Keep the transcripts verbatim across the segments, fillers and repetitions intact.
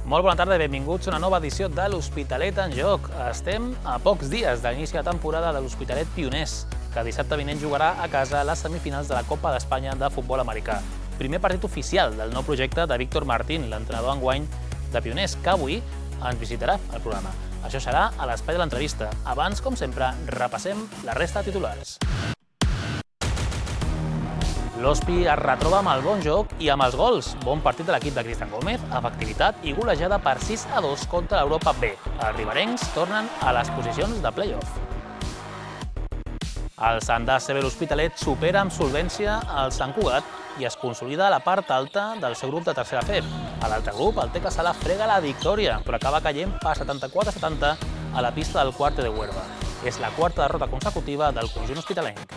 Molt bona tarda i benvinguts a una nova edició de l'Hospitalet en Joc. Estem a pocs dies de l'inici de temporada de l'Hospitalet Pioners, que dissabte vinent jugarà a casa a les semifinals de la Copa d'Espanya de futbol americà. Primer partit oficial del nou projecte de Víctor Martín, l'entrenador enguany de Pioners, que avui ens visitarà al programa. Això serà a l'espai de l'entrevista. Abans, com sempre, repassem la resta de titulars. L'Hospi es retroba amb el bon joc i amb els gols. Bon partit de l'equip de Cristian Gómez, efectivitat i golejada per sis a dos contra l'Europa B. Els riberencs tornen a les posicions de play-off. El Sant Dase B l'Hospitalet supera amb solvència el Sant Cugat i es consolida a la part alta del seu grup de tercera F E B. A l'altre grup, el T K Sala frega la victòria, però acaba caient per setanta-quatre a setanta a la pista del Cuarte de Huelva. És la quarta derrota consecutiva del conjunt hospitalenc.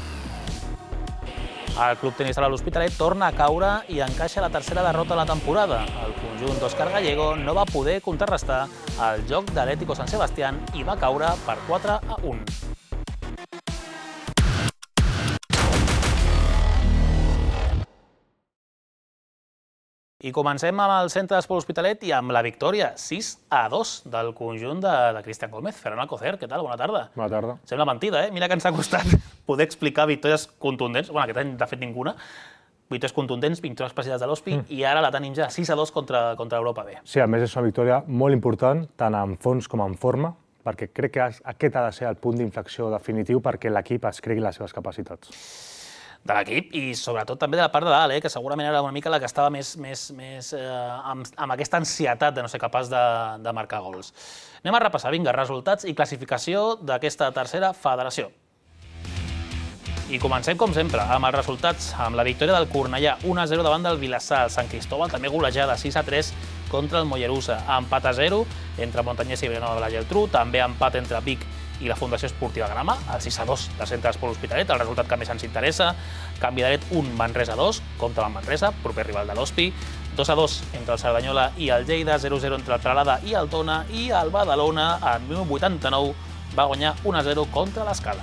El club tenis de l'Hospitalet torna a caure i encaixa la tercera derrota de la temporada. El conjunt d'Òscar Gallego no va poder contrarrestar el joc de l'Atlético San Sebastián i va caure per quatre a un. I comencem amb el centre d'esport Hospitalet i amb la victòria sis a dos del conjunt de, de Cristian Gómez. Ferran Alcocer, què tal? Bona tarda. Bona tarda. Sembla mentida, eh? Mira que ens ha costat poder explicar victòries contundents. Bueno, aquest any, de fet, ninguna. Victòries contundents, victòries precisades de l'Hospi, mm. i ara la tenim ja sis a dos contra, contra l'Europa B. Sí, a més és una victòria molt important, tant en fons com en forma, perquè crec que aquest ha de ser el punt d'inflexió definitiu perquè l'equip es cregui les seves capacitats. De l'equip i sobretot també de la part de dalt, eh, que segurament era una mica la que estava més, més, més eh, amb, amb aquesta ansietat de no ser capaç de, de marcar gols. Anem a repassar, vinga, resultats i classificació d'aquesta tercera federació. I comencem, com sempre, amb els resultats, amb la victòria del Cornellà un a zero davant del Vilassar. El Sant Cristóbal també golejada sis a tres contra el Mollerussa. Empat a zero entre Montanyès i Vilanova de la Geltrú. També empat entre Vic i la Fundació Esportiva Grama, el sis a dos del centre d'esport Hospitalet, el resultat que més ens interessa. Canvi d'Aret un, Manresa dos, contra el Manresa, proper rival de l'Hospi. dos a dos entre el Cerdanyola i el Lleida, zero a zero entre el Peralada i el Tona, i el Badalona, en dinou vuitanta-nou, va guanyar un a zero contra l'Escala.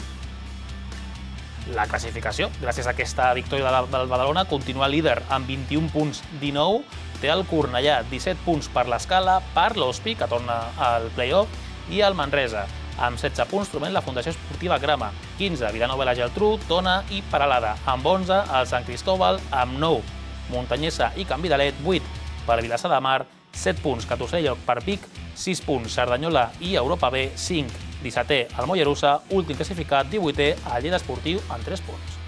La classificació, gràcies a aquesta victòria del Badalona, continua líder amb vint-i-un punts, dinou, té el Cornellà, disset punts per l'Escala, per l'Hospi, que torna al play-off, i el Manresa, amb setze punts, trobem la Fundació Esportiva Grama, quinze, Vilanova de la Geltrú, Tona i Peralada, amb onze, el Sant Cristóbal, amb nou, Montanyesa i Canvi d'Alet, vuit per Vilassar de Mar, set punts, catorzè lloc per Vic, sis punts, Cerdanyola i Europa B, cinc, dissetè, el Mollerussa, últim classificat, divuitè, el Lleida Esportiu, amb tres punts.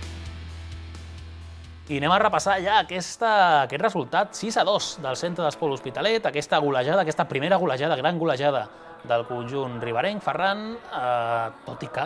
I anem a repassar ja aquesta, aquest resultat sis a dos del centre d'esport Hospitalet, aquesta golejada, aquesta primera golejada, gran golejada del conjunt riberenc. Ferran, eh, tot i que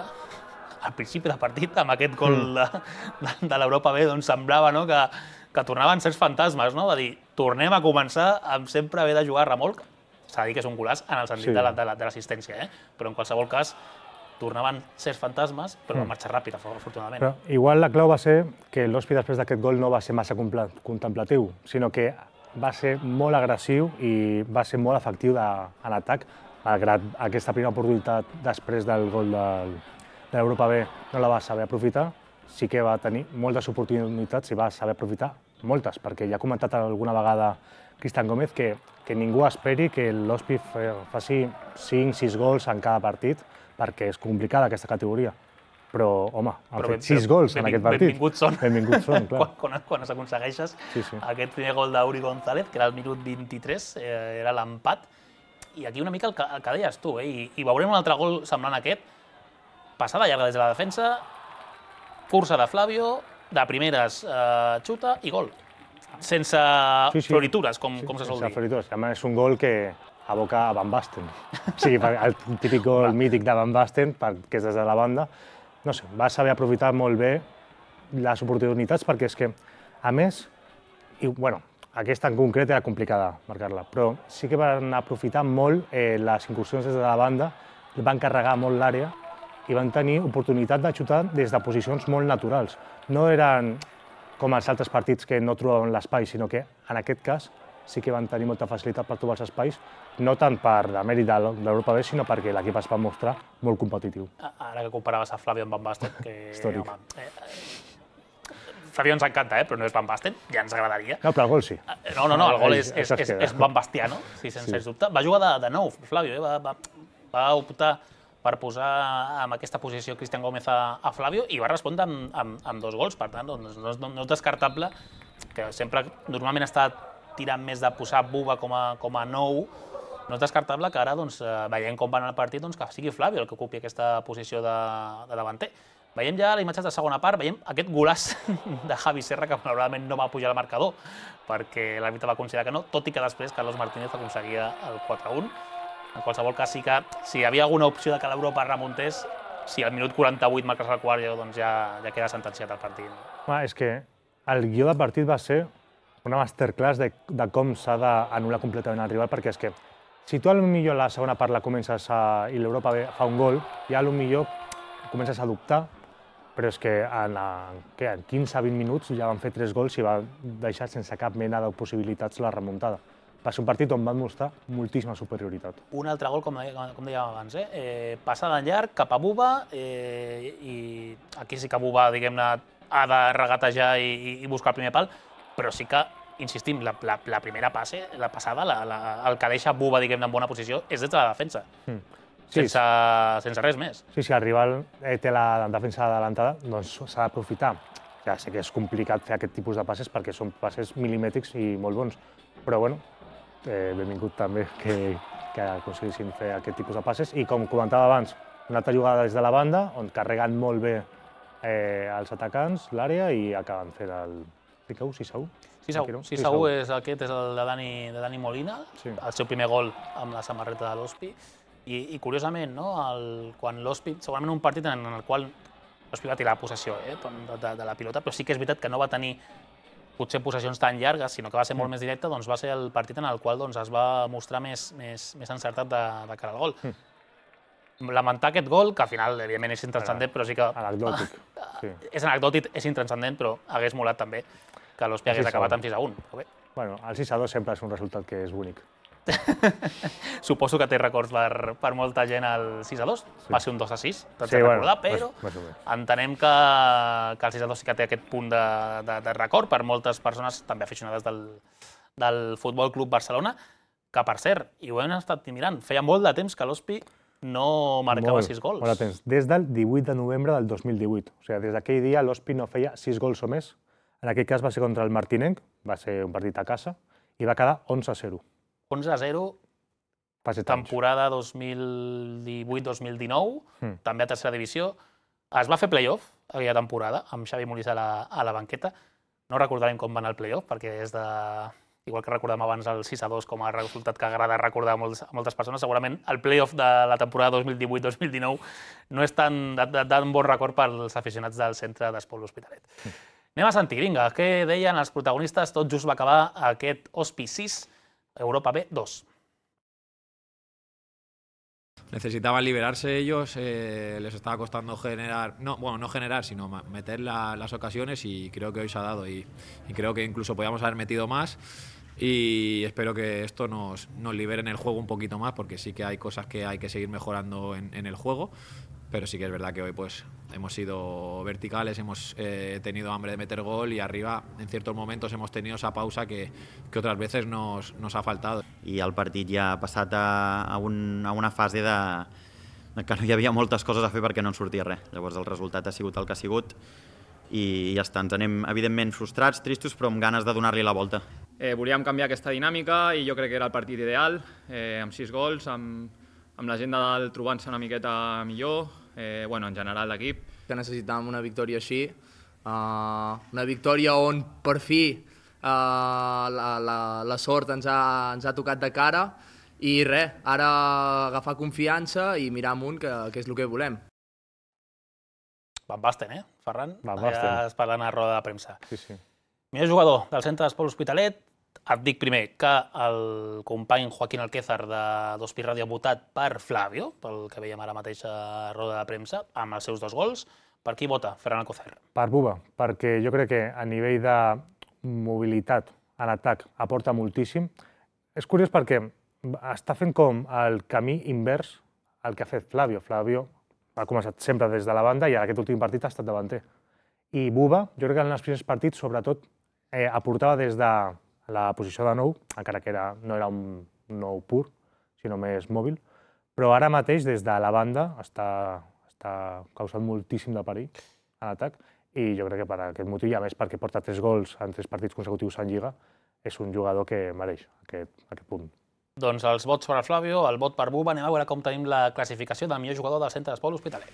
al principi de partit, amb aquest gol de, de, de l'Europa B, doncs semblava, no, que, que tornaven certs fantasmes, no? Va dir, tornem a començar amb sempre haver de jugar a remolc. S'ha de dir que és un golaç en el sentit sí. de l'assistència, eh? Però en qualsevol cas tornaven certs fantasmes, però va marxar ràpid, afortunadament. Però igual la clau va ser que l'Hospi després d'aquest gol no va ser massa contemplatiu, sinó que va ser molt agressiu i va ser molt efectiu de, en atac, malgrat aquesta primera oportunitat després del gol de, de l'Europa B no la va saber aprofitar, sí que va tenir moltes oportunitats i va saber aprofitar moltes, perquè ja ha comentat alguna vegada Cristian Gómez que, que ningú esperi que l'Hospi faci cinc sis gols en cada partit, perquè és complicada aquesta categoria. Però, home, han però fet ben, sis gols en aquest partit. Benvinguts són. Benvinguts són, clar. Quan, quan s'aconsegueixes sí, sí. aquest primer gol d'Uri González, que era el minut vint-i-tres, eh, era l'empat. I aquí una mica el que, el que deies tu, eh? I, i veurem un altre gol semblant a aquest. Passada llarga des de la defensa, cursa de Flavio, de primeres eh, xuta i gol. Sense sí, sí. floritures, com, sí, com se sol dir. Sense floritures. A més, és un gol que aboca a Van Basten. O sigui, el típic gol mític de Van Basten, que és des de la banda. No sé, va saber aprofitar molt bé les oportunitats, perquè és que, a més, i, bueno, aquesta en concret era complicada marcar-la, però sí que van aprofitar molt eh, les incursions des de la banda, van carregar molt l'àrea i van tenir oportunitat de xutar des de posicions molt naturals. No eren com els altres partits que no trobaven l'espai, sinó que en aquest cas sí que van tenir molta facilitat per trobar els espais, no tant per demèrit de l'Europa B, sinó perquè l'equip es va mostrar molt competitiu. Ara que comparaves a Flavio amb Van Basten, que... Històric. Home, eh, Flavio ens encanta, eh? Però no és Van Basten, ja ens agradaria. No, però el gol sí. No, no, no, el gol és, Això és, es és, queda. és Van Bastià, no? Sí, sense sí. dubte. Va jugar de, de nou, Flavio, eh? va, va, va optar per posar en aquesta posició Cristian Gómez a, a Flavio i va respondre amb, amb, amb dos gols, per tant, doncs, no, no, no és descartable, que sempre normalment està tirant més de posar Buba com a, com a nou, no és descartable que ara, doncs, veient com va anar el partit, doncs, que sigui Flavio el que ocupi aquesta posició de, de davanter. Veiem ja les imatges de segona part, veiem aquest golaç de Javi Serra, que malauradament no va pujar al marcador, perquè l'àrbitre va considerar que no, tot i que després Carlos Martínez aconseguia el quatre a un. En qualsevol cas, sí que si hi havia alguna opció de que l'Europa remuntés, si al minut quaranta-vuit marques el quart, doncs ja, ja queda sentenciat el partit. Ah, és que el guió del partit va ser una masterclass de, de com s'ha d'anul·lar completament el rival, perquè és que si tu potser la segona part la comences a, i l'Europa fa un gol, ja potser comences a dubtar, però és que en, què, en quinze a vint minuts ja van fer tres gols i va deixar sense cap mena de possibilitats la remuntada. Va ser un partit on van mostrar moltíssima superioritat. Un altre gol, com, com dèiem abans, eh? Eh, passada en llarg cap a Buba, eh, i aquí sí que Buba, diguem-ne, ha de regatejar i, i buscar el primer pal, però sí que, insistim, la, la, la primera passe, la passada, la, la, el que deixa Buba, diguem-ne, en bona posició, és des de la defensa. Mm. Sí, sense, sense res més. Sí, si el rival té la defensa adelantada, doncs s'ha d'aprofitar. Ja sé que és complicat fer aquest tipus de passes perquè són passes milimètrics i molt bons, però bueno, eh, benvingut també que, que aconseguissin fer aquest tipus de passes. I com comentava abans, una altra jugada des de la banda, on carreguen molt bé eh, els atacants, l'àrea, i acaben fent el sis a u, sis a u. sis a u és aquest, és el de Dani, de Dani Molina, sí. El seu primer gol amb la samarreta de l'Hospi. I, i curiosament, no? el, quan l'Hospi, segurament un partit en el qual l'Hospi va tirar la possessió eh, de, de, de la pilota, però sí que és veritat que no va tenir potser possessions tan llargues, sinó que va ser molt mm. més directe, doncs va ser el partit en el qual doncs, es va mostrar més, més, més encertat de, de cara al gol. Mm. Lamentar aquest gol, que al final, evidentment, és intranscendent, però sí que... Anecdòtic. Sí. És anecdòtic, és intranscendent, però hagués molat també que l'Hospi hagués acabat amb sis a un. Bueno, el sis a dos sempre és un resultat que és bonic. Suposo que té records per, per molta gent el sis a dos, sí. Va ser un dos a sis, tots sí, hem de recordar, bueno, però més, més entenem que, que el sis a dos sí que té aquest punt de, de, de record per moltes persones també aficionades del, del Futbol Club Barcelona, que per cert, i ho hem estat mirant, feia molt de temps que l'Hospi no marcava molt, sis gols. Molt de temps, des del divuit de novembre del dos mil divuit, o sigui, des d'aquell dia l'Hospi no feia sis gols o més, en aquell cas va ser contra el Martinenc, va ser un partit a casa, i va quedar onze a zero. onze a zero, temporada dos mil divuit dos mil dinou, mm. també a tercera divisió. Es va fer play-off aquella temporada, amb Xavi Molís a la, a la banqueta. No recordarem com va anar el play-off, perquè és de... Igual que recordàvem abans el sis a dos com a resultat que agrada recordar a, molts, a moltes persones, segurament el play-off de la temporada dos mil divuit dos mil dinou no és tan, de, de, tan bon record pels aficionats del centre d'Esport L'Hospitalet. Mm. Anem a sentir, vinga, què deien els protagonistes? Tot just va acabar aquest Hospi sis, Europa B dos. Necesitaban liberarse ellos, eh, les estaba costando generar, no, bueno, no generar, sino meter la, las ocasiones, y creo que hoy se ha dado, y, y creo que incluso podíamos haber metido más, y espero que esto nos, nos libere en el juego un poquito más, porque sí que hay cosas que hay que seguir mejorando en, en el juego, pero sí que es verdad que hoy pues hemos sido verticales, hemos eh, tenido hambre de meter gol, y arriba en ciertos momentos hemos tenido esa pausa que, que otras veces nos, nos ha faltado. I el partit ja ha passat a, a, un, a una fase de, de que no hi havia moltes coses a fer perquè no en sortia res. Llavors el resultat ha sigut el que ha sigut i ja està. Ens anem evidentment frustrats, tristos, però amb ganes de donar-li la volta. Eh, volíem canviar aquesta dinàmica i jo crec que era el partit ideal, eh, amb sis gols, amb, amb la gent de dalt trobant-se una miqueta millor, eh, bueno, en general l'equip. Que necessitàvem una victòria així, uh, una victòria on per fi uh, la, la, la sort ens ha, ens ha tocat de cara, i res, ara agafar confiança i mirar amunt, que, que és el que volem. Van Basten, eh, Ferran? Van Basten. Ja es parlant a roda de premsa. Sí, sí. Millor jugador del centre d'Esport L'Hospitalet. Et dic primer que el company Joaquín Alquézar de Dospi Ràdio ha votat per Flavio, pel que veiem ara mateix a roda de premsa, amb els seus dos gols. Per qui vota Ferran Alcocer? Per Buba, perquè jo crec que a nivell de mobilitat en atac aporta moltíssim. És curiós perquè està fent com el camí invers al que ha fet Flavio. Flavio ha començat sempre des de la banda i en aquest últim partit ha estat davanter. I Buba, jo crec que en els primers partits, sobretot, eh, aportava des de la posició de nou, encara que era, no era un nou pur, sinó més mòbil, però ara mateix, des de la banda, està, està causant moltíssim de perill en atac, i jo crec que per aquest motiu, i a més perquè porta tres gols en tres partits consecutius en Lliga, és un jugador que mereix aquest, aquest punt. Doncs els vots per al Flavio, el vot per Buba, anem a veure com tenim la classificació del millor jugador del Centre d'Esport L'Hospitalet.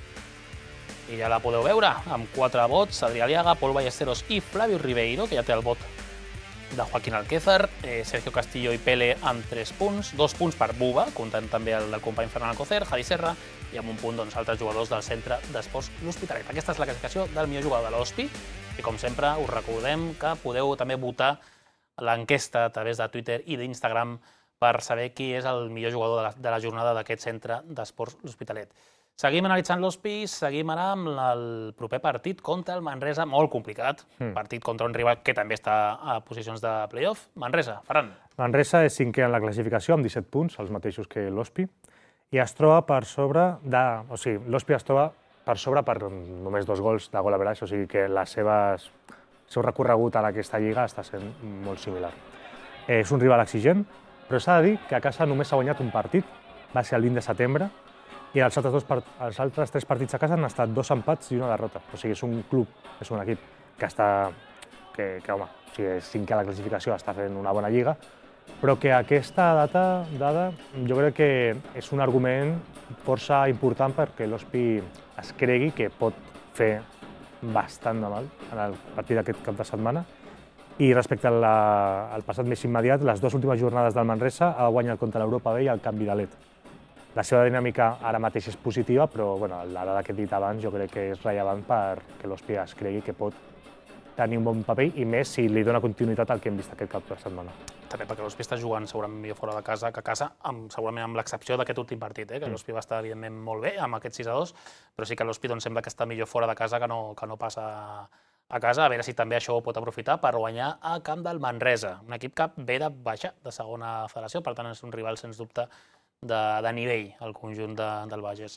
I ja la podeu veure, amb quatre vots, Adrià Aliaga, Pol Ballesteros i Flavio Ribeiro, que ja té el vot de Joaquín Alquézar, eh, Sergio Castillo i Pele amb tres punts, dos punts per Buba, comptant també el del company Ferran Alcocer, Javi Serra, i amb un punt doncs, altres jugadors del Centre d'Esports L'Hospitalet. Aquesta és la classificació del millor jugador de l'Hospi, i com sempre us recordem que podeu també votar l'enquesta a través de Twitter i d'Instagram per saber qui és el millor jugador de la, de la jornada d'aquest Centre d'Esports L'Hospitalet. Seguim analitzant l'Hospi, seguim ara amb el proper partit contra el Manresa, molt complicat, mm. partit contra un rival que també està a posicions de play-off. Manresa, Ferran. Manresa és cinquè en la classificació, amb disset punts, els mateixos que l'Hospi, i es troba per sobre de... O sigui, l'Hospi es troba per sobre per només dos gols de gol average, o sigui que les seves, el seu recorregut en aquesta lliga està sent molt similar. És un rival exigent, però s'ha de dir que a casa només s'ha guanyat un partit, va ser el vint de setembre, i els altres, dos part... els altres tres partits a casa han estat dos empats i una derrota. O sigui, és un club, és un equip que està, que, que home, o sigui, és cinquè a la classificació, està fent una bona lliga, però que aquesta data, dada jo crec que és un argument força important perquè l'Hospi es cregui que pot fer bastant de mal en el partit d'aquest cap de setmana. I respecte a la, al passat més immediat, les dues últimes jornades del Manresa ha guanyat contra l'Europa B i el Camp Vidalet. La seva dinàmica ara mateix és positiva, però bueno, la dada que he dit abans jo crec que és rellevant perquè l'Hospi es cregui que pot tenir un bon paper i més si li dona continuïtat al que hem vist aquest cap de setmana. També perquè l'Hospi està jugant segurament millor fora de casa que a casa, amb, segurament amb l'excepció d'aquest últim partit, eh, que l'Hospi va estar evidentment molt bé amb aquest sis a dos, però sí que l'Hospi doncs, sembla que està millor fora de casa que no, que no passa a casa, a veure si també això ho pot aprofitar per guanyar a camp del Manresa, un equip que ve de baixa de segona federació, per tant és un rival sens dubte de, de nivell al conjunt de, del Bages.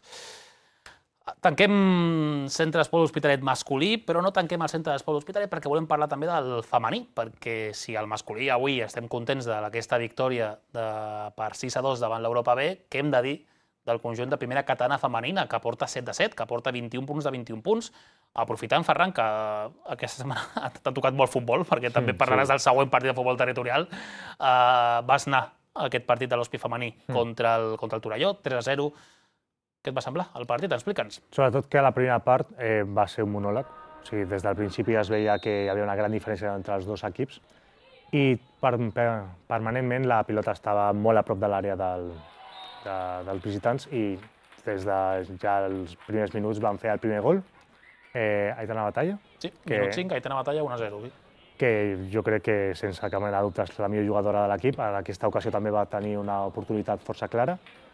Tanquem Centre d'Esport L'Hospitalet masculí, però no tanquem el Centre d'Esport L'Hospitalet perquè volem parlar també del femení, perquè si al masculí avui estem contents d'aquesta victòria de, per sis a dos davant l'Europa B, què hem de dir del conjunt de primera catalana femenina, que porta set de set, que porta vint-i-un punts de vint-i-un punts, aprofitant, Ferran, que aquesta setmana t'ha tocat molt futbol, perquè també parlaràs del següent partit de futbol territorial, uh, vas anar a aquest partit de l'Hospi femení contra el, contra el Torelló, tres a zero. Què et va semblar el partit? Explica'ns. Sobretot que a la primera part eh, va ser un monòleg. O sigui, des del principi es veia que hi havia una gran diferència entre els dos equips i per, per, permanentment la pilota estava molt a prop de l'àrea del, de, dels visitants i des de ja els primers minuts van fer el primer gol. Eh, Aitana Batalla. Sí, que, minut cinc, Aitana Batalla, un a zero. Sí. Que jo crec que sense cap mena de dubte és la millor jugadora de l'equip. En aquesta ocasió també va tenir una oportunitat força clara.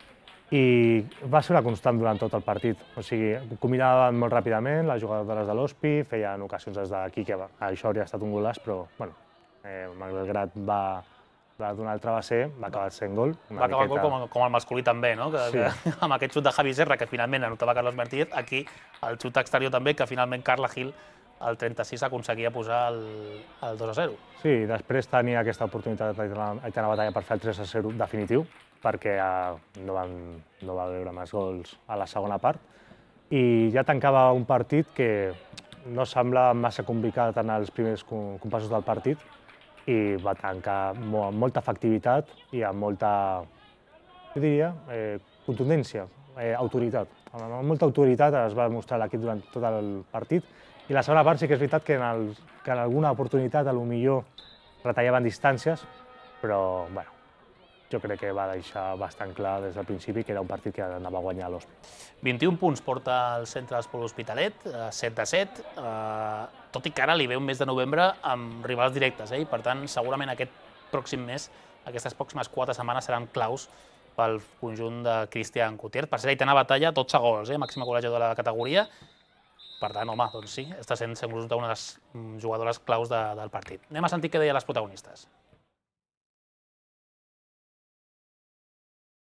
I va ser una constant durant tot el partit. O sigui, combinaven molt ràpidament les jugadores de l'Hospi, feien ocasions des d'aquí, que això hauria estat un golaç, però bueno, eh, malgrat va, va donar el travesser, va acabar sent gol. Va acabar miqueta... gol com, com el masculí també, no? Que, sí. que, amb aquest xut de Javi Serra, que finalment anotava Carlos Martínez, aquí el xut exterior també, que finalment Carla Gil, al trenta-sis, aconseguia posar el, el dos a zero. Sí, després tenia aquesta oportunitat d'Aitana Batalla per fer el tres a zero definitiu, perquè eh, no, van, no va veure més gols a la segona part. I ja tancava un partit que no sembla massa complicat en els primers compassos del partit i va tancar amb molta efectivitat i amb molta, jo diria, eh, contundència, eh, autoritat. Amb molta autoritat es va demostrar l'equip durant tot el partit i la segona part sí que és veritat que en, el, que en alguna oportunitat potser retallaven distàncies, però bueno, jo crec que va deixar bastant clar des del principi que era un partit que anava a guanyar l'Hospi. vint-i-un punts porta el Centre d'Esport L'Hospitalet, set de set, eh, tot i que ara li ve un mes de novembre amb rivals directes, eh? I per tant segurament aquest pròxim mes, aquestes pròximes quatre setmanes seran claus pel conjunt de Cristian Gutiérrez. Per ser Aitana Batalla, dotze gols, eh? Màxima golejadora de la categoria. Per tant, home, doncs sí, està sent una de les jugadores claus de, del partit. Anem a sentir què deien les protagonistes.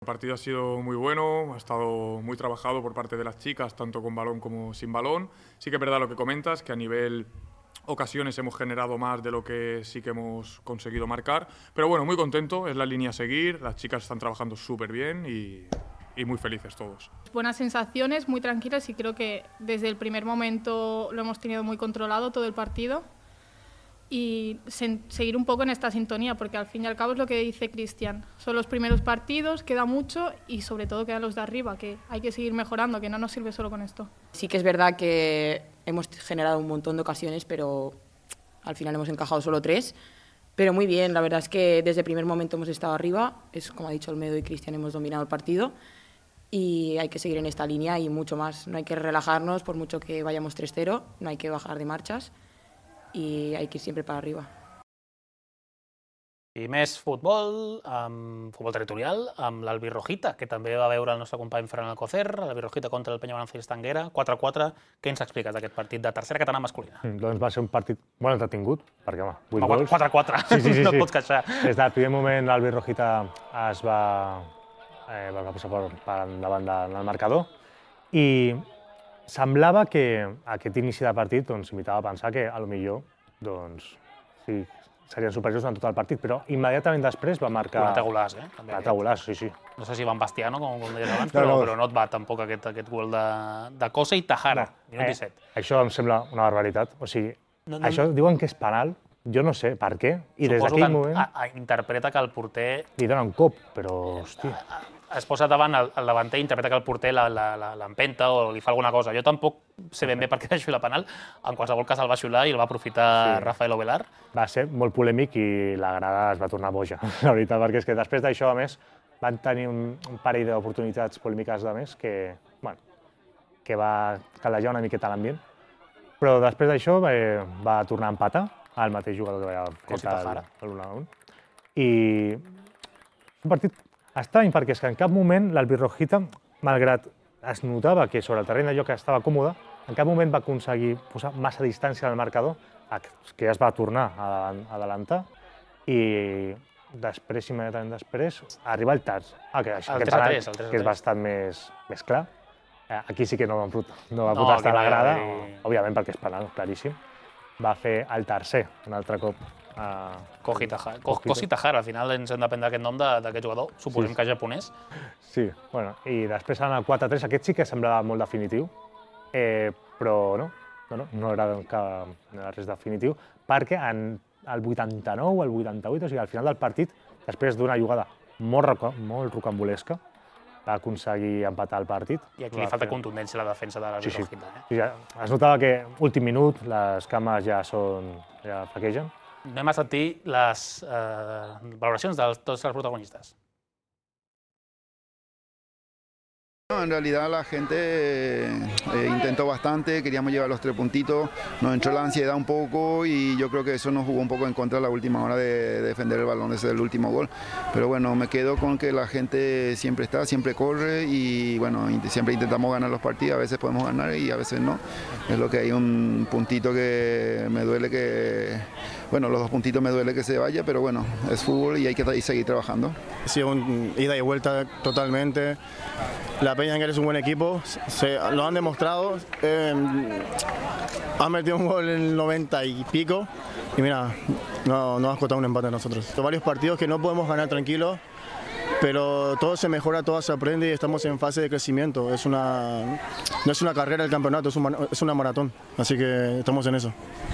El partido ha sido muy bueno, ha estado muy trabajado por parte de las chicas, tanto con balón como sin balón. Sí que es verdad lo que comentas, que a nivel ocasiones hemos generado más de lo que sí que hemos conseguido marcar. Pero bueno, muy contento, es la línea a seguir, las chicas están trabajando súper bien y, y muy felices todos. Buenas sensaciones, muy tranquilas y creo que desde el primer momento lo hemos tenido muy controlado todo el partido. Y seguir un poco en esta sintonía, porque al fin y al cabo es lo que dice Cristian. Son los primeros partidos, queda mucho y sobre todo quedan los de arriba, que hay que seguir mejorando, que no nos sirve solo con esto. Sí que es verdad que hemos generado un montón de ocasiones, pero al final hemos encajado solo tres. Pero muy bien, la verdad es que desde el primer momento hemos estado arriba, es como ha dicho Olmedo y Cristian, hemos dominado el partido y hay que seguir en esta línea y mucho más. No hay que relajarnos por mucho que vayamos tres cero, no hay que bajar de marchas. I hay que ir sempre per arriba. I més futbol, amb futbol territorial, amb l'Albirrojita, que també va veure el nostre company Ferran Alcocer, l'Albirrojita contra el Peñamananza Estanguera, quatre a quatre. Què ens expliques d'aquest partit de tercera catalana masculina? Mm, doncs va ser un partit molt entretingut, perquè, home, vuit gols... quatre a quatre, sí, sí, sí, no sí. et pots queixar. Des del primer moment l'Albirrojita es va, eh, va posar per, per davant del marcador i semblava que aquest inici de partit doncs, invitava a pensar que potser doncs, sí, serien superiors en tot el partit, però immediatament després va marcar... Un altre golaç, eh? Un altre golaç, sí, sí. No sé si Van Bastiano, com, com deies abans, però no, no. però no et va tampoc aquest, aquest gol de, de Cosa i Tajara, no. minut disset. Eh, això em sembla una barbaritat. O sigui, no, no, això diuen que és penal, jo no sé per què, i des d'aquell moment... A, a, interpreta que el porter... Li dona un cop, però, hòstia... Es posa davant el, el davanter i interpreta que el porter l'empenta o li fa alguna cosa. Jo tampoc sé ben bé per què va xiular penal. En qualsevol cas el va xiular i el va aprofitar sí. Rafael Ovelar. Va ser molt polèmic i la grada es va tornar boja, la veritat, perquè és que després d'això, a més, van tenir un, un parell d'oportunitats polèmiques de més que, bueno, que va calejar una miqueta l'ambient. Però després d'això eh, va tornar a empatar el mateix jugador que va fer l'u a u. I un partit estrany, perquè és que en cap moment l'Albirrojita, malgrat es notava que sobre el terreny de joc estava còmode, en cap moment va aconseguir posar massa distància al marcador, que ja es va tornar a adelantar, i després, immediatament després, arriba el terç. Ah, que, el tres a tres, el tres a tres. Que és bastant més, més clar. Aquí sí que no, no va protestar no, la grada, i... òbviament perquè és penal, claríssim. Va fer el tercer, un altre cop. Uh, Koji Tajara. Koji Tajara, al final ens hem de prendre aquest nom d'aquest jugador, suposem sí. que és japonès. Sí, bueno, i després en el quatre a tres, aquest sí que semblava molt definitiu, eh, però no, no, no, no era, cap, no era res definitiu, perquè en el vuitanta-nou, el vuitanta-vuit, o sigui, al final del partit, després d'una jugada molt, molt rocambolesca, va aconseguir empatar el partit. I aquí li falta contundència a la defensa de l'Albirrojita. Sí, sí. Eh? Sí, ja, es notava que últim minut les cames ja són, ja flaquegen. Anem a sentir les eh, valoracions de tots els protagonistes. En realidad la gente eh, intentó bastante, queríamos llevar los tres puntitos, nos entró la ansiedad un poco y yo creo que eso nos jugó un poco en contra a la última hora de, de defender el balón desde el último gol. Pero bueno, me quedo con que la gente siempre está, siempre corre y bueno, siempre intentamos ganar los partidos, a veces podemos ganar y a veces no. Es lo que hay un puntito que me duele que... Bueno, los dos puntitos me duele que se vaya, pero bueno, es fútbol y hay que seguir trabajando. Ha sido un ida y vuelta totalmente. La Peña es un buen equipo, se, lo han demostrado. Eh, han metido un gol en el noventa y pico y mira, no, no has costado un empate a nosotros. Son varios partidos que no podemos ganar tranquilos, pero todo se mejora, todo se aprende y estamos en fase de crecimiento. Es una, no es una carrera el campeonato, es, un, es una maratón, así que estamos en eso.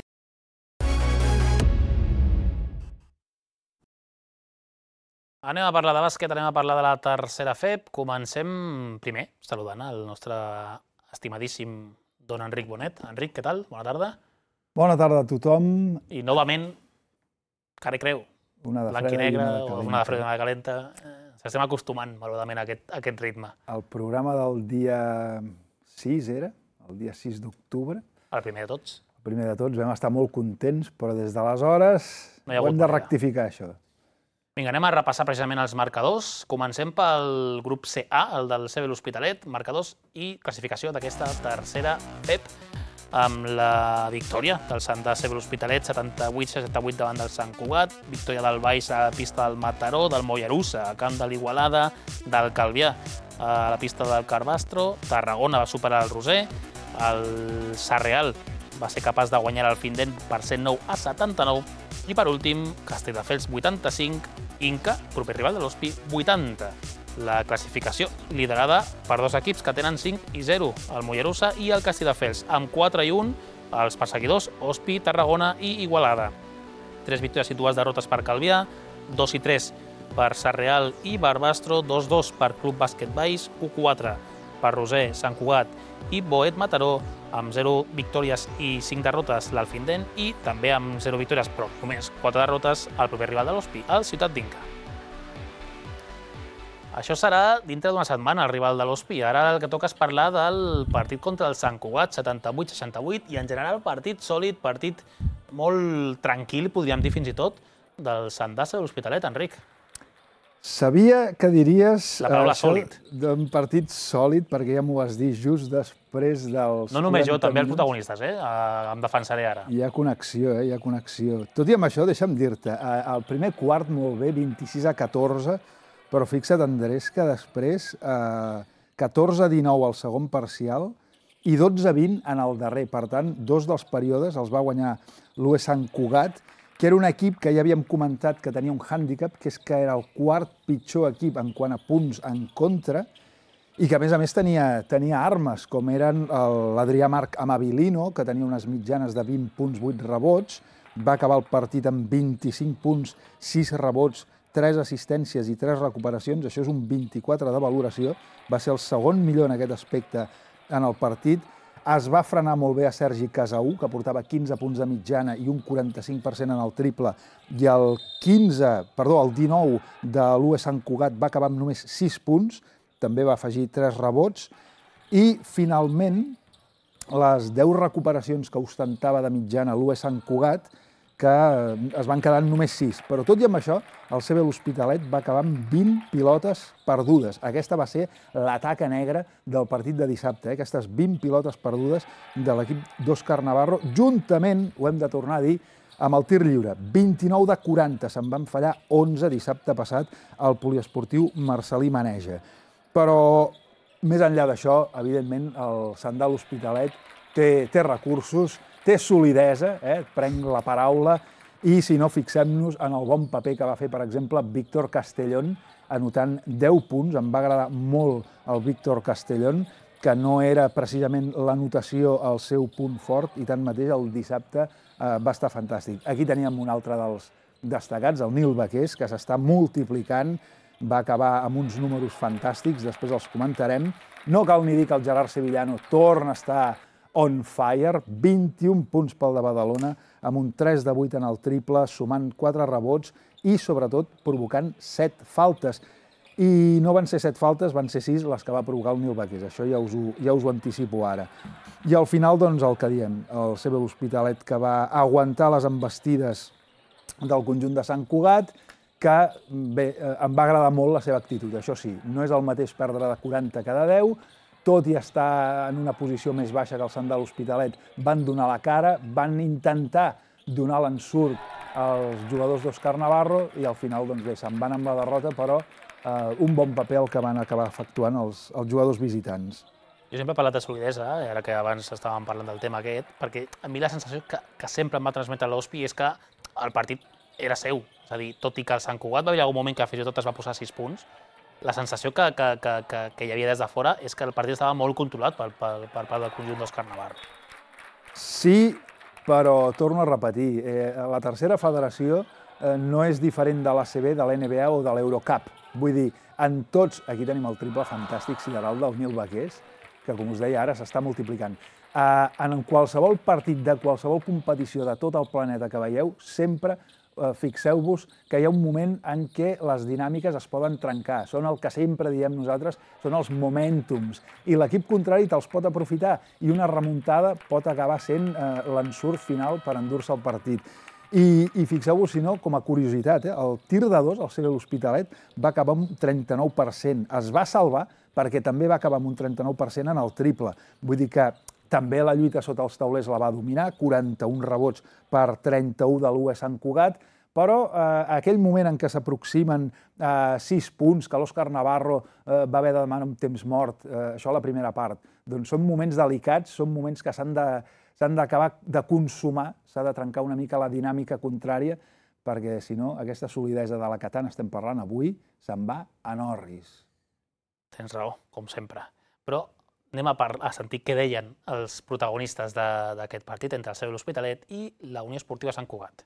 Anem a parlar de bàsquet, anem a parlar de la tercera F E P. Comencem primer saludant el nostre estimadíssim don Enric Bonet. Enric, què tal? Bona tarda. Bona tarda a tothom. I novament, cara i creu. Una de blanc i negre, o una de freda i una de calenta. Ens estem acostumant, malauradament, a aquest, a aquest ritme. El programa del dia sis era, el dia sis d'octubre. El primer de tots. El primer de tots. Vam estar molt contents, però des d'aleshores no ho hem de rectificar, això. Vinga, anem a repassar precisament els marcadors. Comencem pel grup C A, el del C B l'Hospitalet, marcadors i classificació d'aquesta tercera F E P. amb la victòria del Sant Dacebel Hospitalet, setanta-vuit a seixanta-vuit davant del Sant Cugat, victòria del Baix a la pista del Mataró, del Mollerussa, a camp de l'Igualada, del Calvià a la pista del Carbastro, Tarragona va superar el Roser, el Sarreal va ser capaç de guanyar el Findent per cent nou a setanta-nou i per últim Castelldefels vuitanta-cinc, Inca, proper rival de l'Hospi, vuitanta. La classificació liderada per dos equips que tenen cinc i zero, el Mollerussa i el Castelldefels, amb quatre i un els perseguidors Hospi, Tarragona i Igualada. Tres victòries i dues derrotes per Calvià, dos i tres per Sarreal i Barbastro, dos a dos per Club Bàsquet Baix, u a quatre per Roser, Sant Cugat i Boet Mataró, amb zero victòries i cinc derrotes l'Alfindent i també amb zero victòries, però només quatre derrotes, el proper rival de l'Hospi, el Ciutat d'Inca. Això serà dintre d'una setmana, el rival de l'Hospi. Ara el que toca és parlar del partit contra el Sant Cugat, setanta-vuit a seixanta-vuit, i en general partit sòlid, partit molt tranquil, podríem dir fins i tot, del Sant Dacebel Hospitalet, Enric. Sabia que diries la paraula sòlid. D'un partit sòlid, perquè ja m'ho vas dir just després dels... No només jo, també els protagonistes, eh? Em defensaré ara. Hi ha connexió, eh? Hi ha connexió. Tot i amb això, deixa'm dir-te, el primer quart molt bé, vint-i-sis a catorze, però fixa't, Andrés, que després eh, catorze a dinou al segon parcial i dotze a vint en el darrer. Per tant, dos dels períodes els va guanyar l'U E Sant Cugat, que era un equip que ja havíem comentat que tenia un hàndicap, que és que era el quart pitjor equip en quant a punts en contra, i que a més a més tenia, tenia armes, com eren l'Adrià Marc Amabilino, que tenia unes mitjanes de vint punts, vuit rebots, va acabar el partit amb vint-i-cinc punts, sis rebots, tres assistències i tres recuperacions, això és un vint-i-quatre de valoració, va ser el segon millor en aquest aspecte en el partit. Es va frenar molt bé a Sergi Casaú, que portava quinze punts de mitjana i un quaranta-cinc per cent en el triple, i el quinze, perdó, el dinou de l'U E Sant Cugat va acabar amb només sis punts, també va afegir tres rebots, i finalment les deu recuperacions que ostentava de mitjana l'U E Sant Cugat, que es van quedar només sis. Però tot i amb això, el C B l'Hospitalet va acabar amb vint pilotes perdudes. Aquesta va ser la taca negra del partit de dissabte, eh? Aquestes vint pilotes perdudes de l'equip d'Òscar Navarro, juntament, ho hem de tornar a dir, amb el tir lliure. vint-i-nou de quaranta, se'n van fallar onze dissabte passat al poliesportiu Marcelí Maneja. Però, més enllà d'això, evidentment, el Sandal Hospitalet té, té recursos, té solidesa, eh? Prenc la paraula, i si no, fixem-nos en el bon paper que va fer, per exemple, Víctor Castellón, anotant deu punts. Em va agradar molt el Víctor Castellón, que no era precisament l'anotació el seu punt fort, i tanmateix el dissabte eh, va estar fantàstic. Aquí teníem un altre dels destacats, el Nil Baqués, que s'està multiplicant, va acabar amb uns números fantàstics, després els comentarem. No cal ni dir que el Gerard Sevillano torna a estar on fire, vint-i-un punts pel de Badalona, amb un tres de vuit en el triple, sumant quatre rebots i, sobretot, provocant set faltes. I no van ser set faltes, van ser sis les que va provocar el Nil Baqués. Això ja us ho, ja us ho anticipo ara. I al final, doncs, el que diem, el C B l'Hospitalet, que va aguantar les embestides del conjunt de Sant Cugat, que bé, em va agradar molt la seva actitud. Això sí, no és el mateix perdre de quaranta que de deu, tot i estar en una posició més baixa que el Sandal Hospitalet, van donar la cara, van intentar donar l'ensurt als jugadors d'Òscar Navarro i al final, doncs bé, se'n van amb la derrota, però eh, un bon paper el que van acabar efectuant els, els jugadors visitants. Jo sempre he parlat de solidesa, eh, ara que abans estàvem parlant del tema aquest, perquè a mi la sensació que, que sempre em va transmetre l'Hospi és que el partit era seu. És a dir, tot i que el Sant Cugat va haver algun moment que fins i tot es va posar sis punts, la sensació que, que, que, que, que hi havia des de fora és que el partit estava molt controlat per, per, per part del conjunt d'Òscar Navarro. Sí, però torno a repetir, eh, la tercera federació eh, no és diferent de l'A C B, de l'N B A o de l'Eurocup. Vull dir, en tots, aquí tenim el triple fantàstic sideral del Nil Baqués, que com us deia ara s'està multiplicant. Eh, en qualsevol partit de qualsevol competició de tot el planeta que veieu, sempre fixeu-vos que hi ha un moment en què les dinàmiques es poden trencar. Són el que sempre diem nosaltres, són els momentums. I l'equip contrari te'ls pot aprofitar i una remuntada pot acabar sent eh, l'ensurt final per endur-se el partit. I, i fixeu-vos, si no, com a curiositat, eh, el tir de dos, el C B l'Hospitalet, va acabar amb un trenta-nou per cent. Es va salvar perquè també va acabar amb un trenta-nou per cent en el triple. Vull dir que també la lluita sota els taulers la va dominar, quaranta-un rebots per trenta-u de l'U E Sant Cugat, però eh, aquell moment en què s'aproximen eh, sis punts, que l'Òscar Navarro eh, va haver de demanar un temps mort, eh, això a la primera part, doncs són moments delicats, són moments que s'han de, s'han d'acabar de consumar, s'ha de trencar una mica la dinàmica contrària, perquè si no, aquesta solidesa de la que tant estem parlant avui se'n va a Norris. Tens raó, com sempre. Però anem a, a sentir què deien els protagonistes d'aquest partit entre el C B l'Hospitalet i la Unió Esportiva Sant Cugat.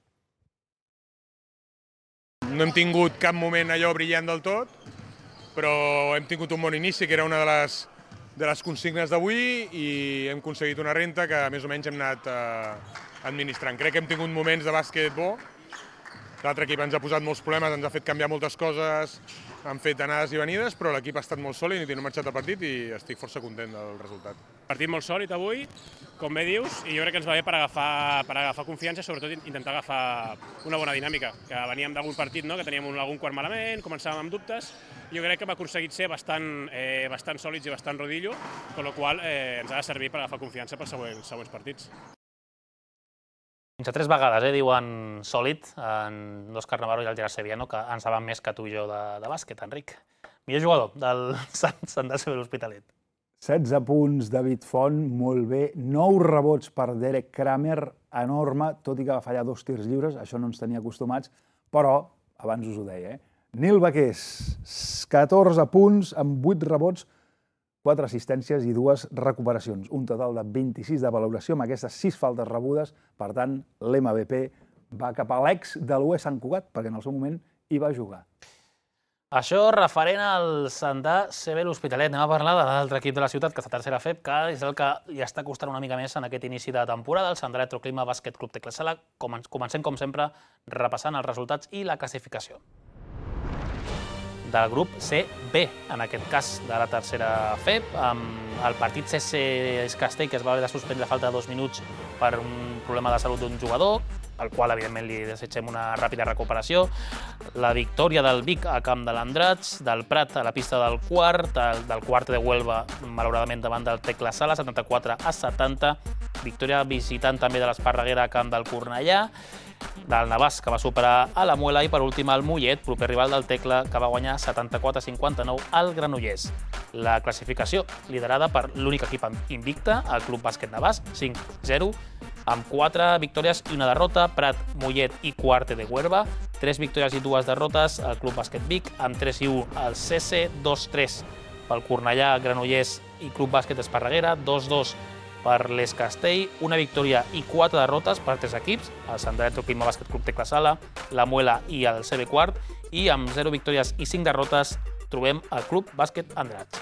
No hem tingut cap moment allò brillant del tot, però hem tingut un bon inici, que era una de les, de les consignes d'avui, i hem aconseguit una renta que més o menys hem anat eh, administrant. Crec que hem tingut moments de bàsquet bo. L'altre equip ens ha posat molts problemes, ens ha fet canviar moltes coses, han fet anades i venides, però l'equip ha estat molt sòlid i no ha marxat el partit i estic força content del resultat. Partit molt sòlid avui, com bé dius, i jo crec que ens va bé per agafar, per agafar confiança i sobretot intentar agafar una bona dinàmica, que veníem d'algun partit, no? Que teníem un, algun quart malament, començàvem amb dubtes, i jo crec que hem aconseguit ser bastant, eh, bastant sòlids i bastant rodillo, amb la qual cosa eh, ens ha de servir per agafar confiança pels següents, següents partits. Fins a tres vegades, eh, diuen sòlid, en l'Òscar Navarro i el Gerard Sevillano, que en saben més que tu i jo de, de bàsquet, Enric. Millor jugador del Sant de C B l'Hospitalet. setze punts, David Font, molt bé. nou rebots per Derek Kramer, enorme, tot i que va fallar dos tirs lliures, això no ens tenia acostumats, però, abans us ho deia, eh? Nil Baqués, catorze punts amb vuit rebots, quatre assistències i dues recuperacions. Un total de vint-i-sis de valoració amb aquestes sis faltes rebudes. Per tant, l'M V P va cap a l'ex de l'U E Sant Cugat, perquè en el seu moment hi va jugar. Això referent al Sant de C B l'Hospitalet. Anem a parlar de l'altre equip de la ciutat, que està tercera F E P, que és el que ja està costant una mica més en aquest inici de temporada, el Sant Electroclima Bàsquet Club Tecla Sala. Comencem, com sempre, repassant els resultats i la classificació del grup C B, en aquest cas de la tercera F E P, amb el partit C S Castell, que es va haver de suspendre a falta de dos minuts per un problema de salut d'un jugador, al qual, evidentment, li desitgem una ràpida recuperació. La victòria del Vic a camp de l'Andrats, del Prat a la pista del Quart, del, del Quart de Huelva, malauradament, davant del Tecla Sala, setanta-quatre a setanta. Victòria visitant també de l'Esparreguera a camp del Cornellà, del Navàs, que va superar a la Muela, i per últim el Mollet, proper rival del Tecla, que va guanyar setanta-quatre a cinquanta-nou al Granollers. La classificació liderada per l'únic equip invicte, el Club Bàsquet Navàs, cinc zero, amb quatre victòries i una derrota, Prat, Mollet i Quarte de Huelva, tres victòries i dues derrotes, el Club Bàsquet Vic, amb tres i u el C S, dos tres pel Cornellà, Granollers i Club Bàsquet Esparreguera, dos dos per l'Es Castell, una victòria i quatre derrotes per tres equips, el Sant Electroclima Bàsquet Club Tecla Sala, la Muela i el C B Quart, i amb zero victòries i cinc derrotes trobem el Club Bàsquet Andrats.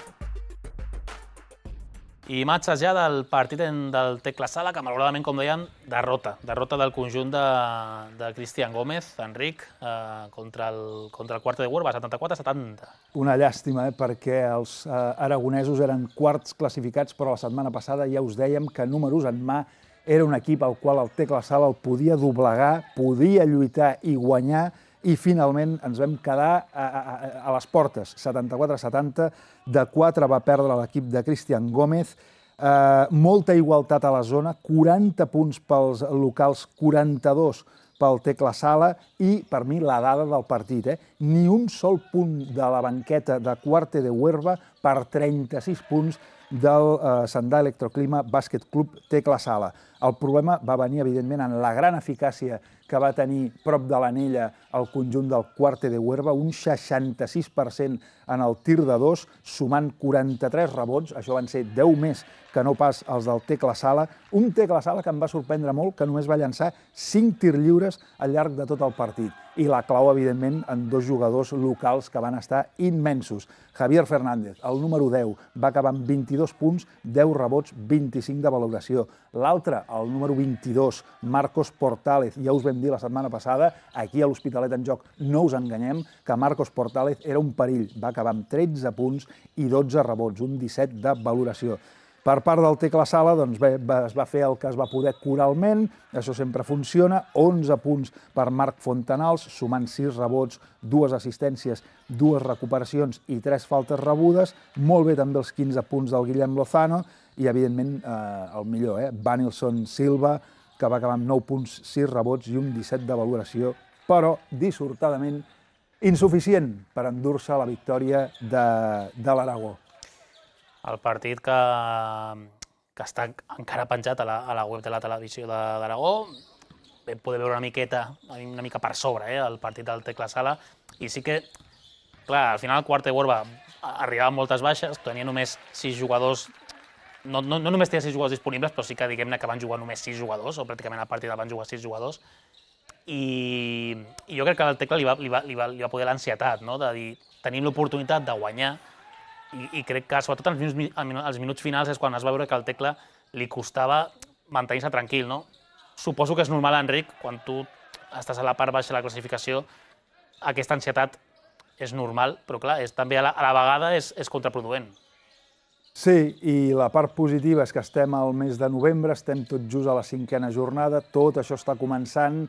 I imatges ja del partit del Tecla Sala, que malauradament, com deien, derrota. Derrota del conjunt de, de Cristian Gómez, Enric, eh, contra, el, contra el Quarte de Huelva, setanta-quatre a setanta. Una llàstima, eh, perquè els eh, aragonesos eren quarts classificats, però la setmana passada ja us dèiem que números en mà era un equip al qual el Tecla Sala el podia doblegar, podia lluitar i guanyar, i finalment ens vam quedar a, a, a les portes, setanta-quatre a setanta, de quatre va perdre l'equip de Cristian Gómez, eh, molta igualtat a la zona, quaranta punts pels locals, quaranta-dos pel Tecla Sala, i per mi la dada del partit, eh? Ni un sol punt de la banqueta de Quarte de Huelva per trenta-sis punts del eh, Sandà Electroclima Bàsquet Club Tecla Sala. El problema va venir, evidentment, en la gran eficàcia que va tenir prop de l'anella el conjunt del Quarte de Huelva, un seixanta-sis per cent en el tir de dos, sumant quaranta-tres rebots, això van ser deu més que no pas els del Tecla Sala, un Tecla Sala que em va sorprendre molt, que només va llançar cinc tirs lliures al llarg de tot el partit. I la clau, evidentment, en dos jugadors locals que van estar immensos. Javier Fernández, el número deu, va acabar amb vint-i-dos punts, deu rebots, vint-i-cinc de valoració. L'altre, el número vint-i-dos, Marcos Portález, ja us vam dir la setmana passada, aquí a l'Hospitalet en Joc no us enganyem, que Marcos Portález era un perill, va acabar amb tretze punts i dotze rebots, un disset de valoració. Per part del Tecla Sala, doncs bé, es va fer el que es va poder coralment, això sempre funciona, onze punts per Marc Fontanals, sumant sis rebots, dues assistències, dues recuperacions i tres faltes rebudes, molt bé també els quinze punts del Guillem Lozano i, evidentment, eh, el millor, eh, Vanilson Silva, que va acabar amb nou punts, sis rebots i un disset de valoració, però dissortadament insuficient per endur-se la victòria de, de l'Aragó. El partit que, que està encara penjat a la, a la web de la televisió d'Aragó. Vam poder veure una miqueta, una mica per sobre, eh, el partit del Tecla Sala. I sí que, clar, al final el quart quart va arribar amb moltes baixes, tenia només sis jugadors, no, no, no només tenia sis jugadors disponibles, però sí que diguem-ne que van jugar només sis jugadors, o pràcticament al partit van jugar sis jugadors. I, i jo crec que al Tecla li va, li va, li va, li va poder l'ansietat, no? De dir, tenim l'oportunitat de guanyar. I, i crec que, sobretot als minuts, als minuts finals, és quan es va veure que al Tecla li costava mantenir-se tranquil, no? Suposo que és normal, Enric, quan tu estàs a la part baixa de la classificació, aquesta ansietat és normal, però clar, és, també a la, a la vegada és, és contraproduent. Sí, i la part positiva és que estem al mes de novembre, estem tot just a la cinquena jornada, tot això està començant.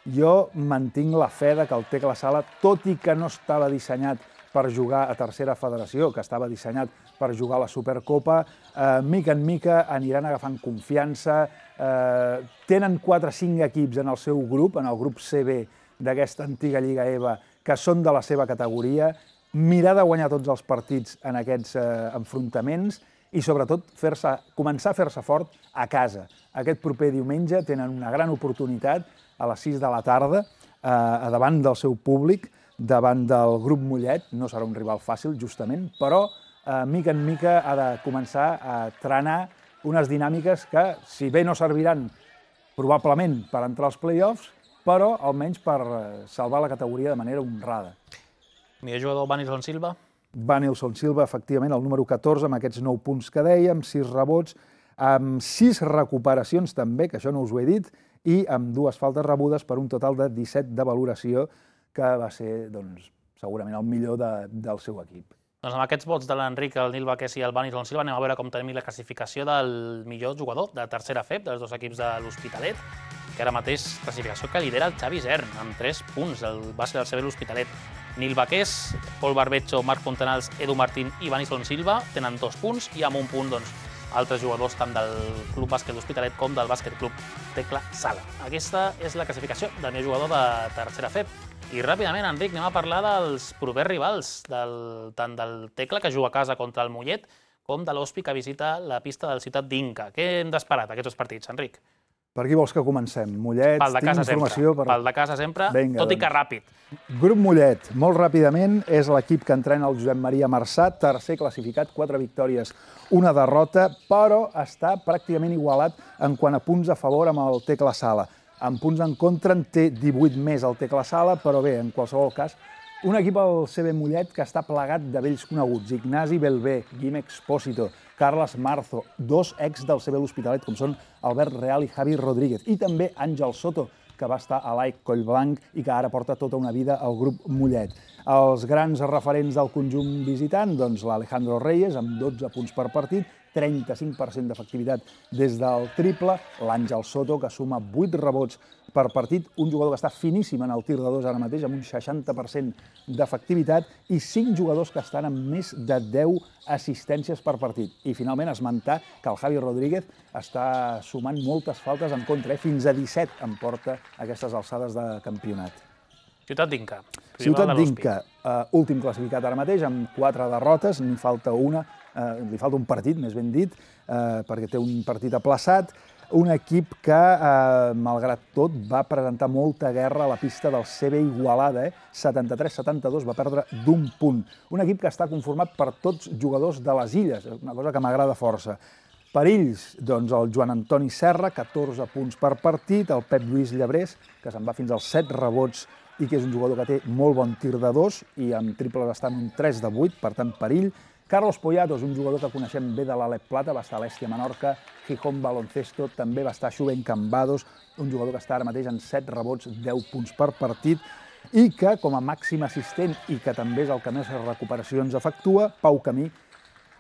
Jo mantinc la fe de que el Tecla Sala, tot i que no estava dissenyat per jugar a tercera federació, que estava dissenyat per jugar a la Supercopa, eh, mica en mica aniran agafant confiança, eh, tenen quatre o cinc equips en el seu grup, en el grup C B d'aquesta antiga Lliga E V A, que són de la seva categoria, mirar de guanyar tots els partits en aquests eh, enfrontaments i, sobretot, fer-se, començar a fer-se fort a casa. Aquest proper diumenge tenen una gran oportunitat a les sis de la tarda, eh, davant del seu públic, davant del grup Mollet. No serà un rival fàcil, justament, però eh, mica en mica ha de començar a trenar unes dinàmiques que, si bé no serviran probablement per entrar als play-offs, però almenys per salvar la categoria de manera honrada. Millor jugador, Vanilson Silva? Vanilson Silva, efectivament, el número catorze, amb aquests nou punts que dèiem, sis rebots, amb sis recuperacions també, que això no us ho he dit, i amb dues faltes rebudes per un total de disset de valoració, que va ser, doncs, segurament el millor de, del seu equip. Doncs amb aquests vots de l'Enric, el Nil Baqués i el Vanilson Silva anem a veure com tenim la classificació del millor jugador de tercera F E P, dels dos equips de l'Hospitalet, que ara mateix classificació que lidera el Xavi Zern, amb tres punts, el base del C B l'Hospitalet. Nil Baqués, Pol Barbecho, Marc Fontanals, Edu Martín i Vanilson Silva tenen dos punts i amb un punt, doncs, altres jugadors tant del Club Bàsquet l'Hospitalet com del Bàsquet Club Tecla Sala. Aquesta és la classificació del millor jugador de tercera F E P. I ràpidament, Enric, anem a parlar dels propers rivals, del, tant del Tecla, que juga a casa contra el Mollet, com de l'Hospi, que visita la pista del Ciutat d'Inca. Què hem d'esperar d'aquests dos partits, Enric? Per qui vols que comencem? Mollet, tinc informació... Per... Pel de casa sempre, Vinga, tot i que ràpid. Grup Mollet, molt ràpidament, és l'equip que entrena el Josep Maria Marçà, tercer classificat, quatre victòries, una derrota, però està pràcticament igualat en quant a punts a favor amb el Tecla Sala. En punts en contra en té divuit més el Tecla Sala, però bé, en qualsevol cas, un equip al C B Mollet que està plegat de vells coneguts, Ignasi Belbé, Guim Expósito, Carles Marzo, dos ex del C B l'Hospitalet, com són Albert Real i Javi Rodríguez, i també Àngel Soto, que va estar a l'A E C Collblanc i que ara porta tota una vida al grup Mollet. Els grans referents del conjunt visitant, doncs l'Alejandro Reyes, amb dotze punts per partit, trenta-cinc per cent d'efectivitat des del triple, l'Àngel Soto, que suma vuit rebots per partit, un jugador que està finíssim en el tir de dos ara mateix, amb un seixanta per cent d'efectivitat, i cinc jugadors que estan amb més de deu assistències per partit. I finalment esmentar que el Javi Rodríguez està sumant moltes faltes en contra, eh? Fins a disset en porta aquestes alçades de campionat. Ciutat d'Inca. Ciutat d'Inca, uh, últim classificat ara mateix, amb quatre derrotes, n'hi falta una, uh, li falta un partit, més ben dit, uh, perquè té un partit aplaçat. Un equip que, eh, malgrat tot, va presentar molta guerra a la pista del C B Igualada, eh? setanta-tres setanta-dos, va perdre d'un punt. Un equip que està conformat per tots jugadors de les Illes, una cosa que m'agrada força. Per ells, doncs, el Joan Antoni Serra, catorze punts per partit, el Pep Lluís Llebrés, que se'n va fins als set rebots i que és un jugador que té molt bon tir de dos i amb triples està en un tres de vuit, per tant, per ell. Carlos Poyatos, un jugador que coneixem bé de l'Alep Plata, va estar a l'Estia Menorca, Gijón Baloncesto, també va estar a Xubén Cambados, un jugador que està ara mateix en set rebots, deu punts per partit, i que, com a màxim assistent, i que també és el que més recuperacions efectua, Pau Camí,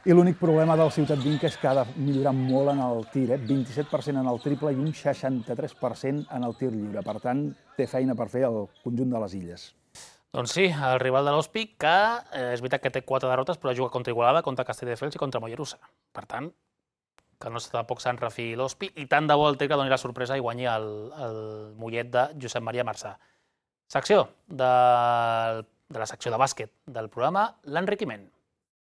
I l'únic problema del Ciutat Vinca és que ha de millorar molt en el tir, eh? vint-i-set per cent en el triple i un seixanta-tres per cent en el tir lliure. Per tant, té feina per fer el conjunt de les Illes. Doncs sí, el rival de l'Hospi, que eh, és veritat que té quatre derrotes, però juga contra Igualada, contra Castelldefels i contra Mollerussa. Per tant, que no tampoc se'n refiï l'Hospi, i tant de bo el Tecla doni la sorpresa i guanyi el, el Mollet de Josep Maria Marçà. Secció de, de la secció de bàsquet del programa, l'enriquiment.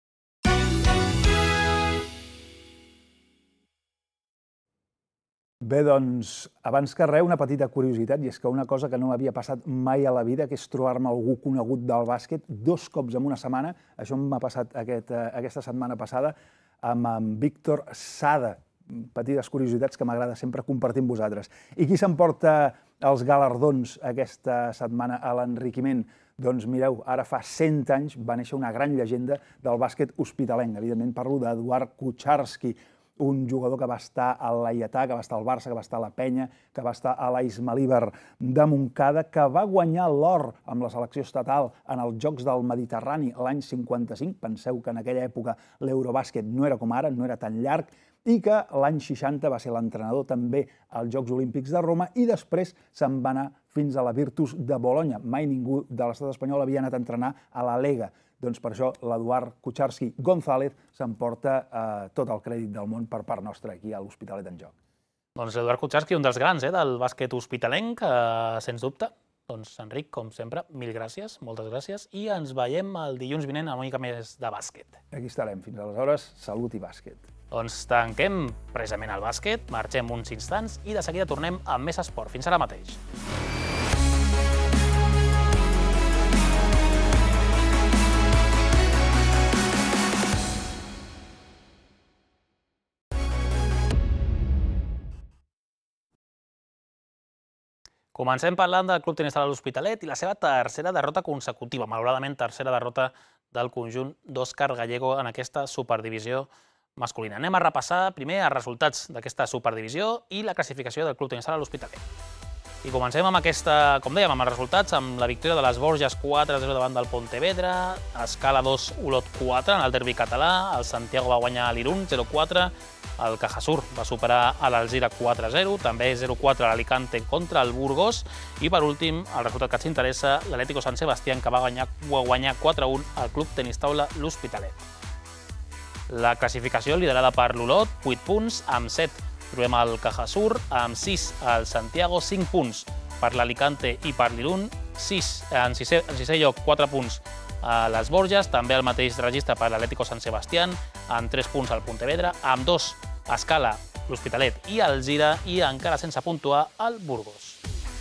Bé, doncs, abans que res, una petita curiositat, i és que una cosa que no m'havia passat mai a la vida, que és trobar-me algú conegut del bàsquet dos cops en una setmana. Això m'ha passat aquest, aquesta setmana passada amb en Víctor Sada. Petites curiositats que m'agrada sempre compartir amb vosaltres. I qui s'emporta els galardons aquesta setmana a l'enriquiment? Doncs mireu, ara fa cent anys va néixer una gran llegenda del bàsquet hospitalenc. Evidentment parlo d'Eduard Kucharski, un jugador que va estar a l'Aietà, que va estar al Barça, que va estar a la Penya, que va estar a la Ismalíber de Montcada, que va guanyar l'or amb la selecció estatal en els Jocs del Mediterrani l'any cinquanta-cinc. Penseu que en aquella època l'Eurobàsquet no era com ara, no era tan llarg, i que l'any seixanta va ser l'entrenador també als Jocs Olímpics de Roma i després se'n va anar fins a la Virtus de Bolonya. Mai ningú de l'estat espanyol havia anat a entrenar a la Lega. Doncs per això l'Eduard Kucharski González s'emporta eh, tot el crèdit del món per part nostra aquí a l'Hospitalet en Joc. Doncs Eduard Kucharski, un dels grans eh, del bàsquet hospitalenc, eh, sens dubte. Doncs Enric, com sempre, mil gràcies, moltes gràcies, i ens veiem el dilluns vinent amb una mica més de bàsquet. Aquí estarem. Fins aleshores, salut i bàsquet. Doncs tanquem precisament el bàsquet, marxem uns instants i de seguida tornem amb més esport. Fins ara mateix. Comencem parlant del Club Tenis Sala l'Hospitalet i la seva tercera derrota consecutiva, malauradament tercera derrota del conjunt d'Òscar Gallego en aquesta superdivisió masculina. Anem a repassar primer els resultats d'aquesta superdivisió i la classificació del Club Tenis Sala l'Hospitalet. I comencem amb aquesta, com dèiem, amb els resultats, amb la victòria de les Borges quatre a zero davant del Pontevedra, Escala dos, Olot quatre en el derbi català, el Santiago va guanyar l'Irún zero quatre, el Cajasur va superar a l'Alzira quatre a zero, també zero quatre a l'Alicante contra el Burgos, i per últim, el resultat que ens interessa, l'Atlético San Sebastián, que va guanyar, guanyar quatre a un al Club Tenis Taula l'Hospitalet. La classificació liderada per l'Olot, vuit punts, amb set trobem el Cajasur, amb sis el Santiago, cinc punts per l'Alicante i per l'Irún, en sisè lloc quatre punts a les Borges, també el mateix registre per l'Atlético San Sebastián, amb tres punts al Pontevedra, amb dos Escala, l'Hospitalet i el Gira, i encara sense puntuar el Burgos.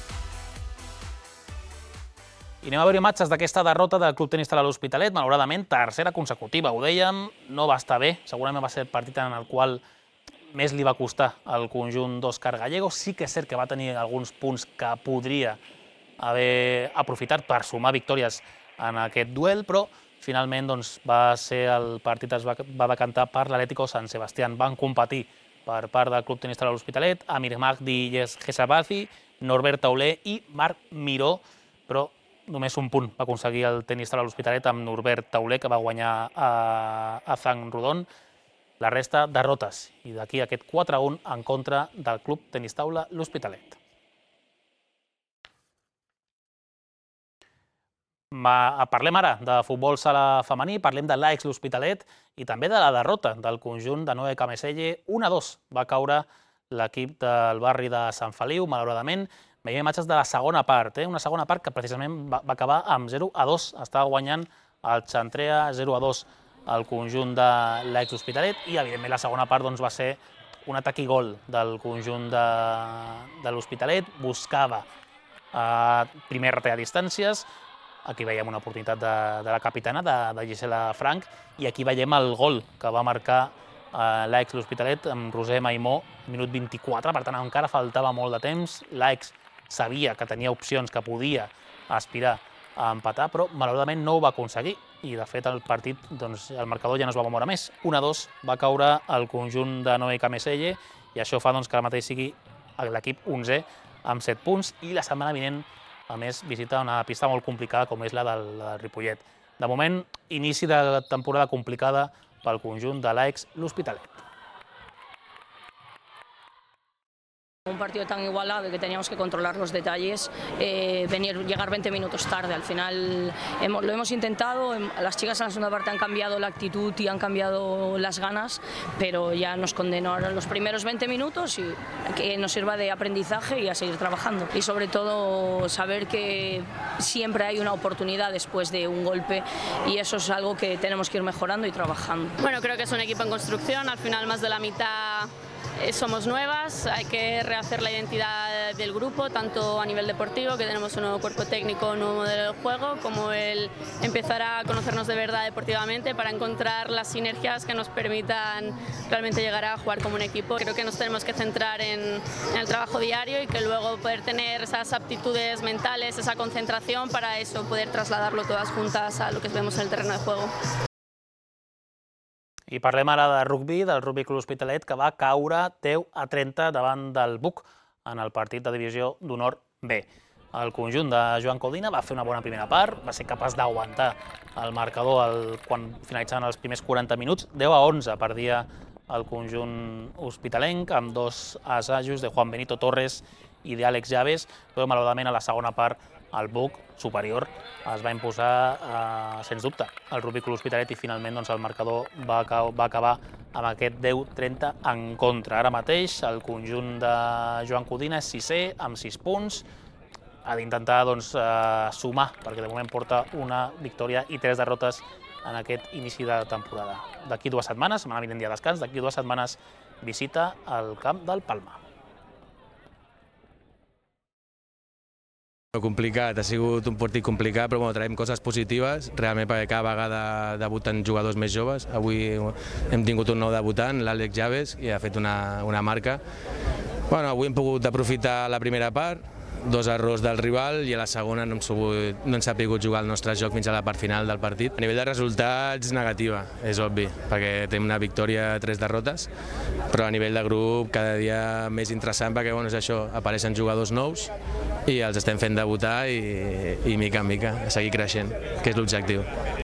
I anem a veure imatges d'aquesta derrota del Club Tenis Sala l'Hospitalet, malauradament tercera consecutiva, ho dèiem, no va estar bé, segurament va ser el partit en el qual més li va costar al conjunt d'Òscar Gallego. Sí que és cert que va tenir alguns punts que podria haver aprofitat per sumar victòries en aquest duel, però finalment va ser el partit es va decantar per l'Atlético San Sebastián. Van competir per part del Club Tenis Sala l'Hospitalet Amir Mahdi Gesabazi, Norbert Tauler i Marc Miró, però només un punt va aconseguir el Tenis Sala l'Hospitalet amb Norbert Tauler, que va guanyar a Zang Rodon. La resta, derrotes, i d'aquí aquest quatre a un en contra del Club Tenis Taula l'Hospitalet. Parlem ara de futbol sala femení, parlem de l'Aix l'Hospitalet i també de la derrota del conjunt de Noe Cameselle. un a dos va caure l'equip del barri de Sant Feliu, malauradament. Veiem imatges de la segona part, una segona part que precisament va acabar amb zero a dos. Estava guanyant el Xantrea zero a dos al conjunt de l'Aix l'Hospitalet, i evidentment la segona part va ser un atac i gol del conjunt de l'Hospitalet. Buscava primer retallar distàncies, aquí veiem una oportunitat de la capitana, de Gisela Frank, i aquí veiem el gol que va marcar l'Aix l'Hospitalet amb Roser Maimó, minut vint-i-quatre, per tant encara faltava molt de temps. L'Aix sabia que tenia opcions, que podia aspirar a empatar, però malauradament no ho va aconseguir, i de fet el partit, el marcador ja no es va moure més. un a dos va caure el conjunt de Noe Cameselle, i això fa que ara mateix sigui l'equip onzè amb set punts, i la setmana vinent, a més, visita una pista molt complicada com és la del Ripollet. De moment, inici de temporada complicada pel conjunt de l'A E X L'Hospitalet. Un partido tan igualado que teníamos que controlar los detalles, eh, venir, llegar veinte minutos tarde. Al final hemos, lo hemos intentado, las chicas en la segunda parte han cambiado la actitud y han cambiado las ganas, pero ya nos condenó ahora los primeros veinte minutos y que nos sirva de aprendizaje y a seguir trabajando. Y sobre todo saber que siempre hay una oportunidad después de un golpe y eso es algo que tenemos que ir mejorando y trabajando. Bueno, creo que es un equipo en construcción, al final más de la mitad somos nuevas, hay que rehacer la identidad del grupo, tanto a nivel deportivo, que tenemos un nuevo cuerpo técnico, un nuevo modelo de juego, como el empezar a conocernos de verdad deportivamente para encontrar las sinergias que nos permitan realmente llegar a jugar como un equipo. Creo que nos tenemos que centrar en, en el trabajo diario y que luego poder tener esas aptitudes mentales, esa concentración para eso, poder trasladarlo todas juntas a lo que vemos en el terreno de juego. I parlem ara de rugby, del Rugby Club Hospitalet, que va caure deu a trenta davant del Buc en el partit de divisió d'honor B. El conjunt de Joan Codina va fer una bona primera part, va ser capaç d'aguantar el marcador el, quan finalitzaven els primers quaranta minuts. deu a onze perdia el conjunt hospitalenc, amb dos assajos de Juan Benito Torres i d'Àlex Llaves, però malauradament a la segona part el Buc superior es va imposar, eh, sens dubte, el Rugby Club Hospitalet i finalment doncs, el marcador va, va acabar amb aquest deu a trenta en contra. Ara mateix el conjunt de Joan Codina és sisè amb sis punts, ha d'intentar doncs, eh, sumar, perquè de moment porta una victòria i tres derrotes en aquest inici de temporada. D'aquí dues setmanes, setmana vinent dia de descans, d'aquí dues setmanes visita al camp del Palma. Complicat, ha sigut un partit complicat, però bueno, traiem coses positives, realment perquè cada vegada debuten jugadors més joves. Avui hem tingut un nou debutant, l'Àlex Llaves, i ha fet una, una marca. Bueno, avui hem pogut aprofitar la primera part, dos errors del rival, i a la segona no hem, sabut, no hem sabut jugar el nostre joc fins a la part final del partit. A nivell de resultats, negativa, és obvi, perquè tenim una victòria, tres derrotes, però a nivell de grup cada dia més interessant perquè bueno, és això, apareixen jugadors nous i els estem fent debutar i, i mica en mica, a seguir creixent, que és l'objectiu.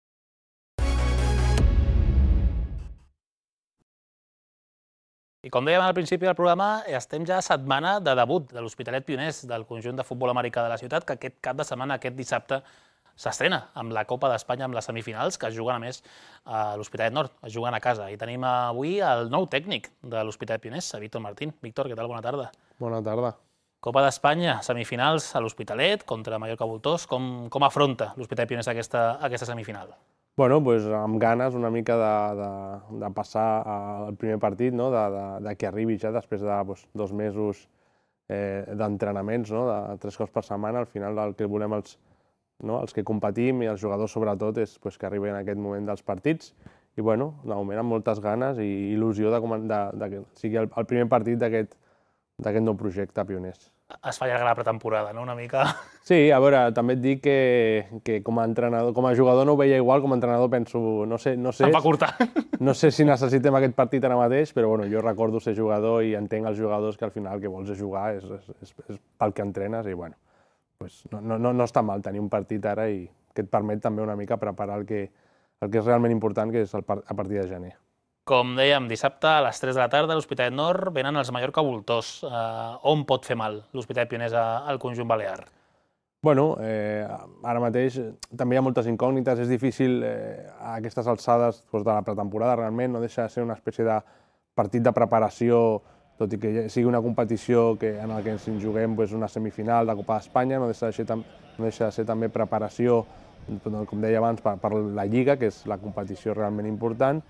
I com dèiem al principi del programa, estem ja a setmana de debut de l'Hospitalet Pioners del conjunt de futbol americà de la ciutat, que aquest cap de setmana, aquest dissabte, s'estrena amb la Copa d'Espanya, amb les semifinals, que es juguen a més a l'Hospitalet Nord, es juguen a casa. I tenim avui el nou tècnic de l'Hospitalet Pioners, Víctor Martín. Víctor, què tal? Bona tarda. Bona tarda. Copa d'Espanya, semifinals a l'Hospitalet contra Mallorca Voltors. Com, com afronta l'Hospitalet Pioners aquesta, aquesta semifinal? Bueno, pues, amb ganes una mica de, de, de passar al primer partit, no? de, de, de que arribi ja després de pues, dos mesos eh, d'entrenaments, no? de tres cops per setmana. Al final el que volem els, no? els que competim i els jugadors sobretot és pues, que arribin en aquest moment dels partits. I bueno, de moment amb moltes ganes i il·lusió de, de, de que sigui el, el primer partit d'aquest d'aquest nou projecte Pioners. Es fa llarga la pretemporada, no? Una mica... Sí, a veure, també et dic que, que com a entrenador, com a jugador no ho veia igual, com a entrenador penso, no sé... No sé Se'n fa curta. No sé si necessitem aquest partit ara mateix, però bueno, jo recordo ser jugador i entenc els jugadors que al final el que vols és jugar, és, és, és, és pel que entrenes i bueno, pues no, no, no està mal tenir un partit ara i que et permet també una mica preparar el que, el que és realment important, que és el, a partir de gener. Com dèiem, dissabte a les tres de la tarda a l'Hospitalet Nord venen els Mallorca Voltors. Eh, on pot fer mal l'Hospitalet Pioners al conjunt balear? Bueno, eh, ara mateix també hi ha moltes incògnites. És difícil eh, a aquestes alçades doncs, de la pretemporada, realment. No deixa de ser una espècie de partit de preparació, tot i que sigui una competició que, en la que ens juguem doncs, una semifinal de Copa d'Espanya, no deixa de ser, no deixa de ser també preparació, com deia abans, per, per la Lliga, que és la competició realment important.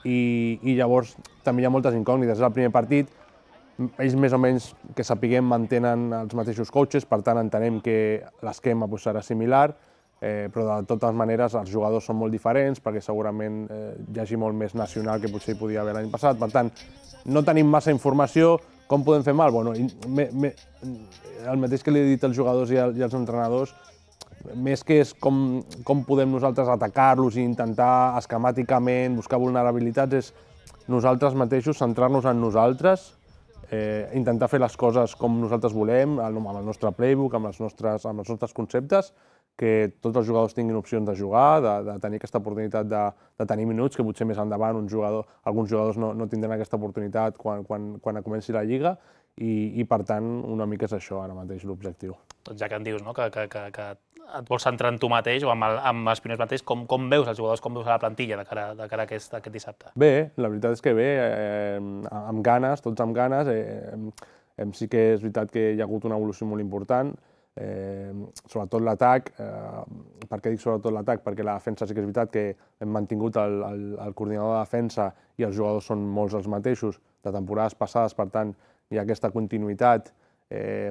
I, i llavors també hi ha moltes incògnites. És el primer partit, ells més o menys que sapiguem mantenen els mateixos coaches, per tant entenem que l'esquema pues, serà similar, eh, però de totes maneres els jugadors són molt diferents perquè segurament eh, hi hagi molt més nacional que potser hi podia haver l'any passat. Per tant, no tenim massa informació. Com podem fer mal? Bueno, me, me, el mateix que li he dit als jugadors i, i als entrenadors, més que és com, com podem nosaltres atacar-los i intentar esquemàticament buscar vulnerabilitats, és nosaltres mateixos centrar-nos en nosaltres, eh, intentar fer les coses com nosaltres volem, amb el nostre playbook, amb els nostres, amb els nostres conceptes, que tots els jugadors tinguin opcions de jugar, de, de tenir aquesta oportunitat de, de tenir minuts, que potser més endavant un jugador, alguns jugadors no, no tindran aquesta oportunitat quan, quan, quan comenci la Lliga, i, i per tant una mica és això ara mateix l'objectiu. Doncs ja que em dius, no? que, que, que, que et vols centrar en tu mateix o amb, el, amb els pioners mateix, com, com veus els jugadors, com veus la plantilla de cara, de cara a aquest, aquest dissabte? Bé, la veritat és que bé, eh, amb ganes, tots amb ganes. Eh, eh, sí que és veritat que hi ha hagut una evolució molt important, eh, sobretot l'atac. Eh, per què dic sobretot l'atac? Perquè la defensa sí que és veritat que hem mantingut el, el, el coordinador de defensa i els jugadors són molts els mateixos de temporades passades, per tant hi ha aquesta continuïtat. Eh,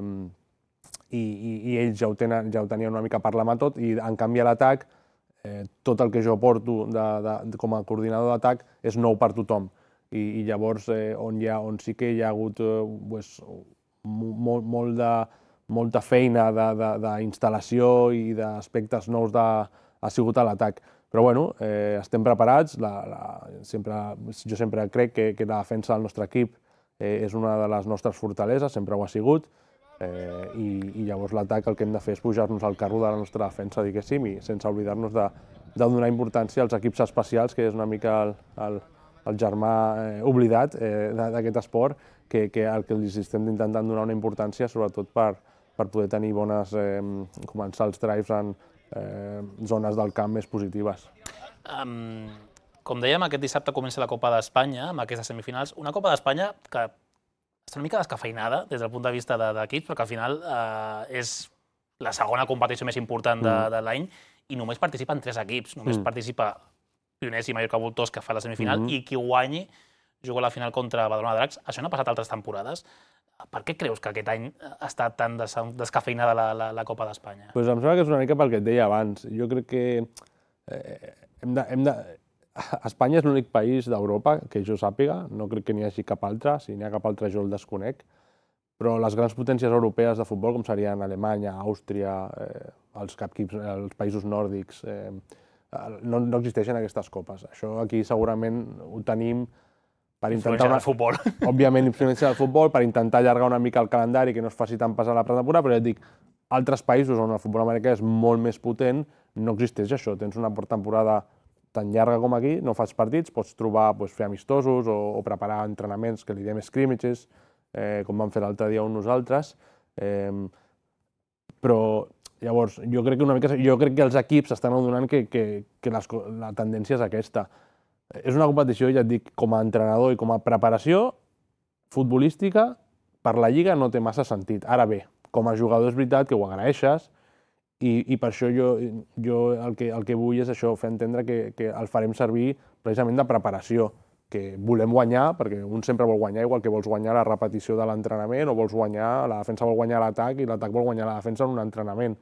I, i, i ells ja ho, tenen, ja ho tenien una mica per la mà tot, i en canvi a l'atac eh, tot el que jo porto de, de, de, com a coordinador d'atac és nou per tothom, i, i llavors eh, on, hi ha, on sí que hi ha hagut eh, pues, molt, molt de, molta feina d'instal·lació i d'aspectes nous de, ha sigut a l'atac. Però bueno, eh, estem preparats, la, la, sempre, jo sempre crec que, que la defensa del nostre equip eh, és una de les nostres fortaleses, sempre ho ha sigut. Eh, i, i llavors l'atac el que hem de fer és pujar-nos al carro de la nostra defensa, diguéssim, i sense oblidar-nos de, de donar importància als equips especials, que és una mica el, el, el germà eh, oblidat eh, d'aquest esport, que, que el que els estem intentant donar una importància, sobretot per, per poder tenir bones, eh, començar els drives en eh, zones del camp més positives. Um, com dèiem, aquest dissabte comença la Copa d'Espanya, amb aquestes semifinals. Una Copa d'Espanya que està una mica descafeinada des del punt de vista d'equips, perquè al final eh, és la segona competició més important de, de l'any i només participen tres equips. Només mm. participa Pioners i Mallorca Voltors, que fa la semifinal, mm -hmm. i qui guanyi juga a la final contra Badalona Dracs. Això no ha passat altres temporades. Per què creus que aquest any ha estat tan des descafeinada la, la, la Copa d'Espanya? Pues em sembla que és una mica pel que et deia abans. Jo crec que eh, hem de... Hem de... Espanya és l'únic país d'Europa que jo sàpiga, no crec que n'hi hagi cap altre, si n'hi ha cap altre jo el desconec, però les grans potències europees de futbol, com serien Alemanya, Àustria, eh, els, equips, els països nòrdics, eh, no, no existeixen aquestes copes. Això aquí segurament ho tenim per intentar... Influència del futbol. Òbviament, influència del futbol, per intentar allargar una mica el calendari, que no es faci tan pesar la pretemporada, però ja et dic, altres països on el futbol americà és molt més potent, no existeix això. Tens una temporada tan llarga com aquí, no fas partits, pots trobar, pues, fer amistosos o, o preparar entrenaments que li diem scrimmages, eh, com vam fer l'altre dia un nosaltres. Eh, però llavors, jo crec que una mica, jo crec que els equips estan adonant que, que, que les, la tendència és aquesta. És una competició, ja et dic, com a entrenador i com a preparació futbolística, per la Lliga no té massa sentit. Ara bé, com a jugador és veritat que ho agraeixes, I, i per això jo, jo el, que, el que vull és això, fer entendre que, que el farem servir precisament de preparació, que volem guanyar, perquè un sempre vol guanyar, igual que vols guanyar la repetició de l'entrenament, o vols guanyar, la defensa vol guanyar l'atac i l'atac vol guanyar la defensa en un entrenament.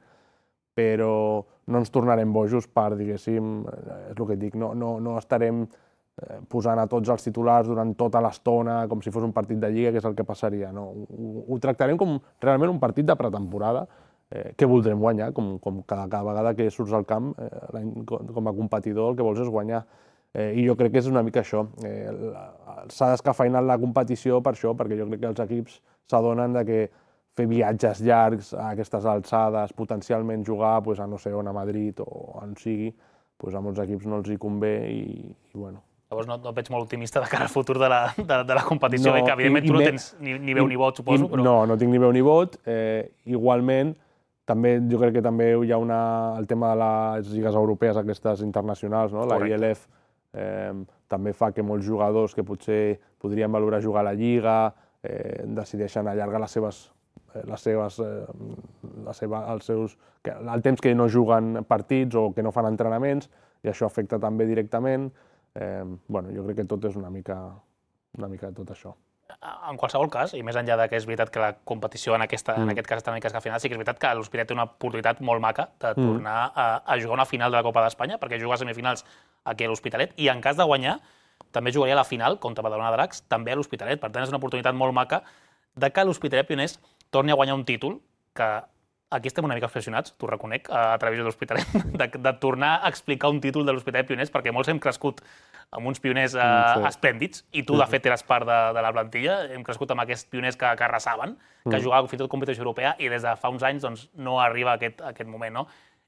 Però no ens tornarem bojos per, diguéssim, és el que et dic, no, no, no estarem posant a tots els titulars durant tota l'estona com si fos un partit de Lliga, que és el que passaria. No, ho, ho tractarem com realment un partit de pretemporada, Eh, que voldrem guanyar, com, com cada, cada vegada que surts al camp, eh, com a competidor el que vols és guanyar. Eh, I jo crec que és una mica això. Eh, S'ha descafeinat la competició per això, perquè jo crec que els equips s'adonen que fer viatges llargs a aquestes alçades, potencialment jugar pues, a no sé on, a Madrid o on sigui, pues, a molts equips no els hi convé i, i bueno. Llavors no, no et veig molt optimista de cara al futur de la, de, de la competició, no, eh, que evidentment i, tu no tens ni, ni veu ni vot, suposo. I, però... No, no tinc ni veu ni vot. Eh, igualment, també jo crec que també hi ha una, el tema de les lligues europees, aquestes internacionals, no? La I L F eh, també fa que molts jugadors que potser podrien valorar jugar a la Lliga eh, decideixen allargar les seves, les seves, eh, la seva, els seus, el temps que no juguen partits o que no fan entrenaments, i això afecta també directament. Eh, bueno, jo crec que tot és una mica, una mica tot això. En qualsevol cas, i més enllà de que és veritat que la competició en, aquesta, mm. en aquest cas està una mica escafeinada, sí que és veritat que l'Hospitalet té una oportunitat molt maca de tornar mm. a, a jugar una final de la Copa d'Espanya, perquè juga a semifinals aquí a l'Hospitalet, i en cas de guanyar també jugaria a la final contra Badalona Dracs, també a l'Hospitalet. Per tant, és una oportunitat molt maca de que l'Hospitalet Pioners torni a guanyar un títol, que aquí estem una mica obsessionats, t'ho reconec, a través de l'Hospitalet, de, de tornar a explicar un títol de l'Hospitalet Pioners, perquè molts hem crescut amb uns pioners eh, sí. esplèndids, i tu, de fet, eres part de, de la plantilla. Hem crescut amb aquests pioners que, que arrasaven, que mm. jugaven fins i tot competició europea, i des de fa uns anys doncs, no arriba a aquest, a aquest moment. No?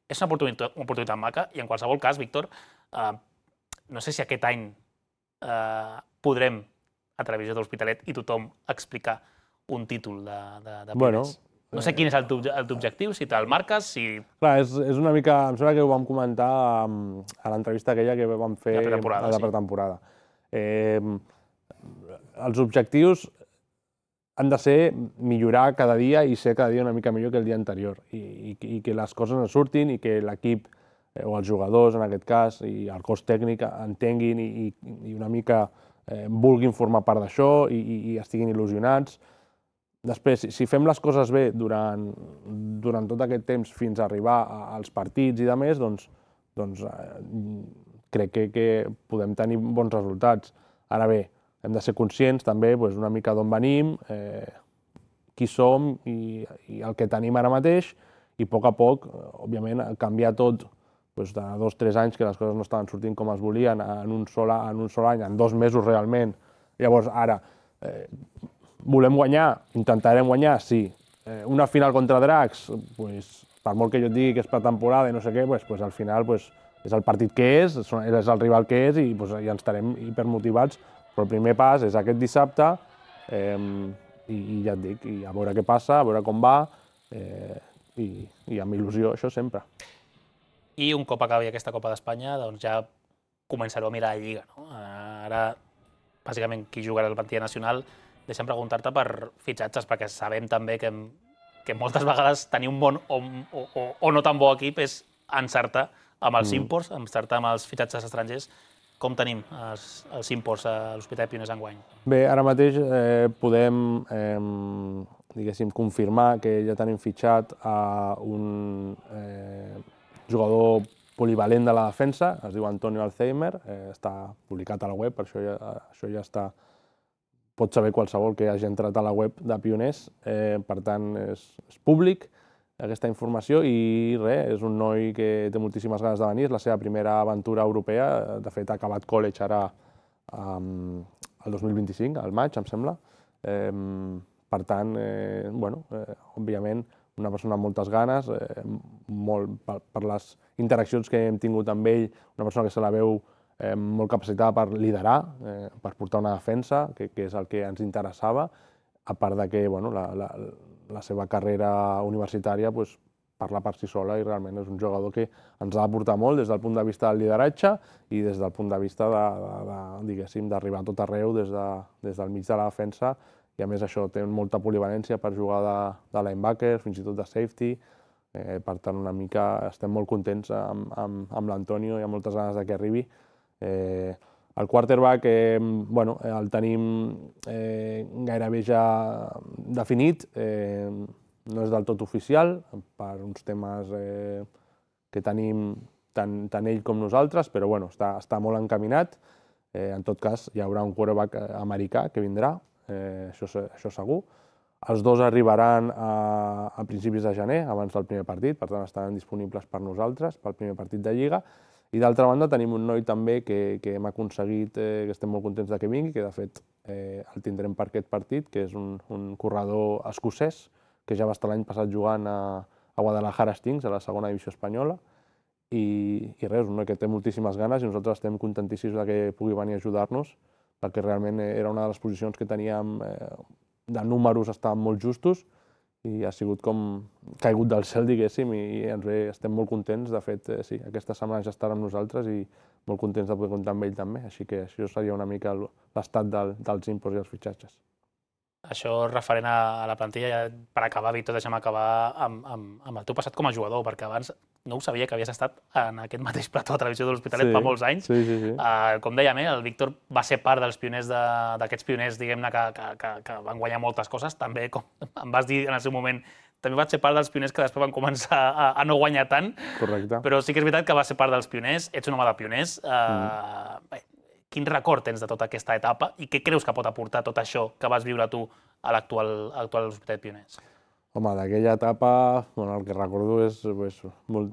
és una oportunitat, una oportunitat maca i en qualsevol cas, Víctor, eh, no sé si aquest any eh, podrem a Televisió de l'Hospitalet i tothom explicar un títol de, de, de Bueno, Pioners. No sé quin és el teu el teu objectiu, si te'l marques, si... Clar, és, és una mica... Em sembla que ho vam comentar um, a l'entrevista aquella que vam fer De pretemporada, a la sí. pretemporada. Eh, els objectius han de ser millorar cada dia i ser cada dia una mica millor que el dia anterior i, i, i que les coses ens surtin i que l'equip eh, o els jugadors, en aquest cas, i el cos tècnic entenguin i, i, i una mica eh, vulguin formar part d'això i, i, i estiguin il·lusionats. Després, si fem les coses bé durant, durant tot aquest temps fins a arribar als partits i de més, doncs, doncs eh, crec que, que podem tenir bons resultats. Ara bé, hem de ser conscients també doncs, una mica d'on venim, eh, qui som i, i el que tenim ara mateix i a poc a poc, òbviament, canviar tot doncs, de dos o tres anys que les coses no estaven sortint com es volien en un sol, en un sol any, en dos mesos realment. Llavors, ara, eh, volem guanyar? Intentarem guanyar? Sí. Eh, una final contra Dracs? Pues, per molt que jo et digui que és pretemporada i no sé què, pues, pues, al final pues, és el partit que és, és el rival que és i pues, ja ens estarem hipermotivats. Però el primer pas és aquest dissabte eh, i, i ja et dic, i a veure què passa, a veure com va eh, i, i amb il·lusió, això sempre. I un cop acabi aquesta Copa d'Espanya, doncs ja començareu a mirar la Lliga. No? Ara, bàsicament, qui jugarà al plantilla nacional, deixa'm preguntar-te per fitxatges, perquè sabem també que, que moltes vegades tenir un bon o, o, o, o no tan bo equip és encertar amb els Mm. imports, encertar amb els fitxatges estrangers. Com tenim els, els imports a l'Hospitalet Pioners enguany? Bé, ara mateix eh, podem eh, diguéssim, confirmar que ja tenim fitxat a un eh, jugador polivalent de la defensa, es diu Antonio Alzheimer, eh, està publicat a la web, per això ja, això ja està, pot saber qualsevol que hagi entrat a la web de Pioners, eh, per tant és, és públic aquesta informació i res, és un noi que té moltíssimes ganes de venir, és la seva primera aventura europea, de fet ha acabat college ara um, el dos mil vint-i-cinc, al maig, em sembla. Eh, per tant, eh, bueno, eh, òbviament, una persona amb moltes ganes, eh, molt, per, per les interaccions que hem tingut amb ell, una persona que se la veu eh, molt capacitada per liderar, eh, per portar una defensa, que, que és el que ens interessava, a part de que bueno, la, la, la seva carrera universitària pues, parla per si sola i realment és un jugador que ens ha d'aportar molt des del punt de vista del lideratge i des del punt de vista de, de, de, diguéssim, d'arribar a tot arreu des, de, des del mig de la defensa i a més això té molta polivalència per jugar de, de linebacker, fins i tot de safety, eh, per tant una mica estem molt contents amb, amb, amb l'Antonio i amb moltes ganes de que arribi. Eh, el quarterback eh, bueno, el tenim eh, gairebé ja definit, eh, no és del tot oficial per uns temes eh, que tenim tant, tant ell com nosaltres, però bueno, està, està molt encaminat. Eh, en tot cas, hi haurà un quarterback americà que vindrà, eh, això, això segur. Els dos arribaran a, a principis de gener, abans del primer partit, per tant estaran disponibles per nosaltres, pel primer partit de Lliga. I d'altra banda tenim un noi també que, que hem aconseguit, eh, que estem molt contents de que vingui, que de fet eh, el tindrem per aquest partit, que és un, un corredor escocès, que ja va estar l'any passat jugant a, a Guadalajara Stings, a la segona divisió espanyola, i, i res, un noi que té moltíssimes ganes i nosaltres estem contentíssims de que pugui venir a ajudar-nos, perquè realment era una de les posicions que teníem eh, de números estaven molt justos i ha sigut com caigut del cel, diguéssim, i ens ve, estem molt contents. De fet, eh, sí, aquesta setmana ja estarà amb nosaltres i molt contents de poder comptar amb ell també, així que això seria una mica l'estat del, dels imports i els fitxatges. Això referent a, a la plantilla, per acabar, Víctor, deixa'm acabar amb, amb, amb el teu passat com a jugador, perquè abans no ho sabia que havies estat en aquest mateix plató de Televisió de l'Hospitalet Sí, fa molts anys. sí, sí, sí. Uh, com dèiem, eh, el Víctor va ser part dels pioners d'aquests pioners, diguem-ne, que, que, que, que van guanyar moltes coses. També, com em vas dir en el seu moment, també vaig ser part dels pioners que després van començar a, a no guanyar tant. Correcte. Però sí que és veritat que vas ser part dels pioners, ets un home de pioners. Uh, mm. Bé, quin record tens de tota aquesta etapa i què creus que pot aportar tot això que vas viure tu a l'actual actual Hospitalet Pioners? Home, d'aquella etapa, bueno, el que recordo és pues, molt,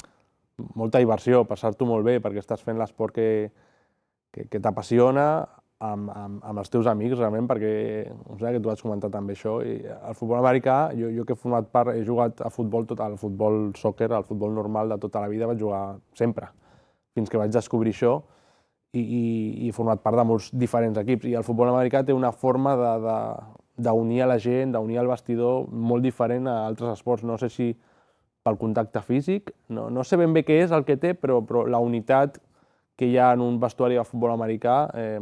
molta diversió, passar-t'ho molt bé, perquè estàs fent l'esport que, que, que t'apassiona, amb, amb, amb els teus amics, realment, perquè em sembla que tu has comentat també això. I el futbol americà, jo, jo que he format part, he jugat a futbol, tot, al futbol soccer, al futbol normal de tota la vida, vaig jugar sempre, fins que vaig descobrir això i, i, i he format part de molts diferents equips. I el futbol americà té una forma de, de, d'unir a la gent, d'unir al vestidor molt diferent a altres esports. No sé si pel contacte físic, no, no sé ben bé què és el que té, però, però la unitat que hi ha en un vestuari de futbol americà eh,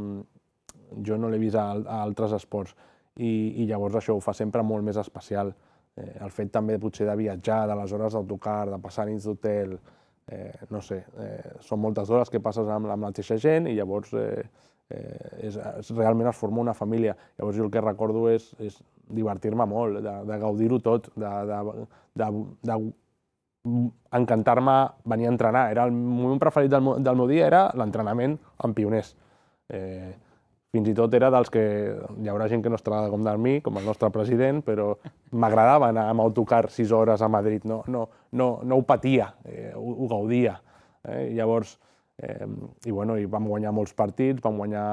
jo no l'he vist a, a altres esports. I, I llavors això ho fa sempre molt més especial. Eh, el fet també potser de viatjar, de les hores d'autocar, de passar nits d'hotel, eh, no sé, eh, són moltes hores que passes amb la mateixa gent i llavors eh, eh, és, és, realment es forma una família. Llavors jo el que recordo és, és divertir-me molt, de, de gaudir-ho tot, de, de, de, de encantar-me venir a entrenar. Era el moment preferit del, del meu dia era l'entrenament amb pioners. Eh, fins i tot era dels que hi haurà gent que no estarà com de mi, com el nostre president, però m'agradava anar amb autocar sis hores a Madrid, no, no, no, no ho patia, eh, ho, ho gaudia. Eh? Llavors, eh, i, bueno, i vam guanyar molts partits, vam guanyar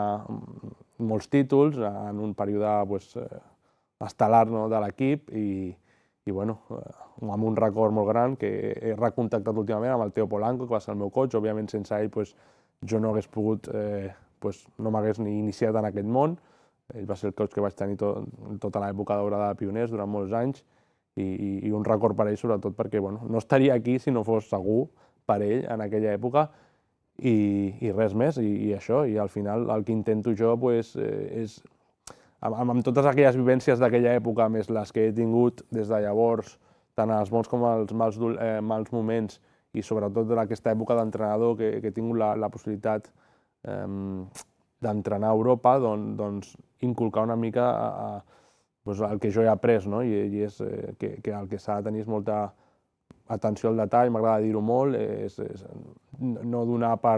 molts títols en un període pues, eh, estel·lar, no, de l'equip i, i bueno, amb un record molt gran que he recontactat últimament amb el Teo Polanco, que va ser el meu coach. Òbviament, sense ell pues, jo no hagués pogut, eh, pues, no m'hagués ni iniciat en aquest món. Ell va ser el coach que vaig tenir tot, tota l'època daurada de pioners durant molts anys i, i, i un record per ell, sobretot perquè bueno, no estaria aquí si no fos segur per ell en aquella època i, i res més, i, i això. I al final el que intento jo pues, eh, és Amb, amb totes aquelles vivències d'aquella època, més les que he tingut des de llavors, tant els bons com els mals, eh, mals moments, i sobretot d'aquesta època d'entrenador que, que he tingut la, la possibilitat eh, d'entrenar a Europa, don, doncs inculcar una mica a, a, doncs el que jo he après, no? I, i és eh, que, que el que s'ha de tenir és molta atenció al detall, m'agrada dir-ho molt, és, és no donar per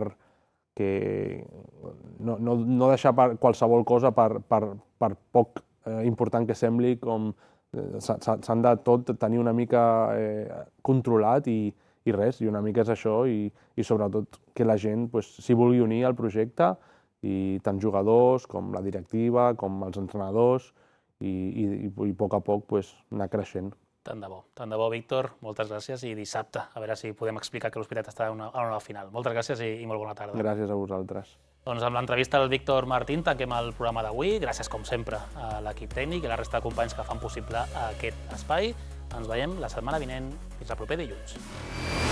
que no, no, no deixar per qualsevol cosa per, per, per poc eh, important que sembli, com eh, s'han de tot tenir una mica eh, controlat i, i res, i una mica és això, i, i sobretot que la gent pues, s'hi vulgui unir al projecte, i tant jugadors com la directiva, com els entrenadors, i, i, i a poc a poc pues, anar creixent. Tant de bo, tant de bo, Víctor, moltes gràcies i dissabte, a veure si podem explicar que l'Hospitalet està a una, a una final. Moltes gràcies i, i molt bona tarda. Gràcies a vosaltres. Doncs amb l'entrevista al Víctor Martín tanquem el programa d'avui. Gràcies, com sempre, a l'equip tècnic i a la resta de companys que fan possible aquest espai. Ens veiem la setmana vinent. Fins el proper dilluns.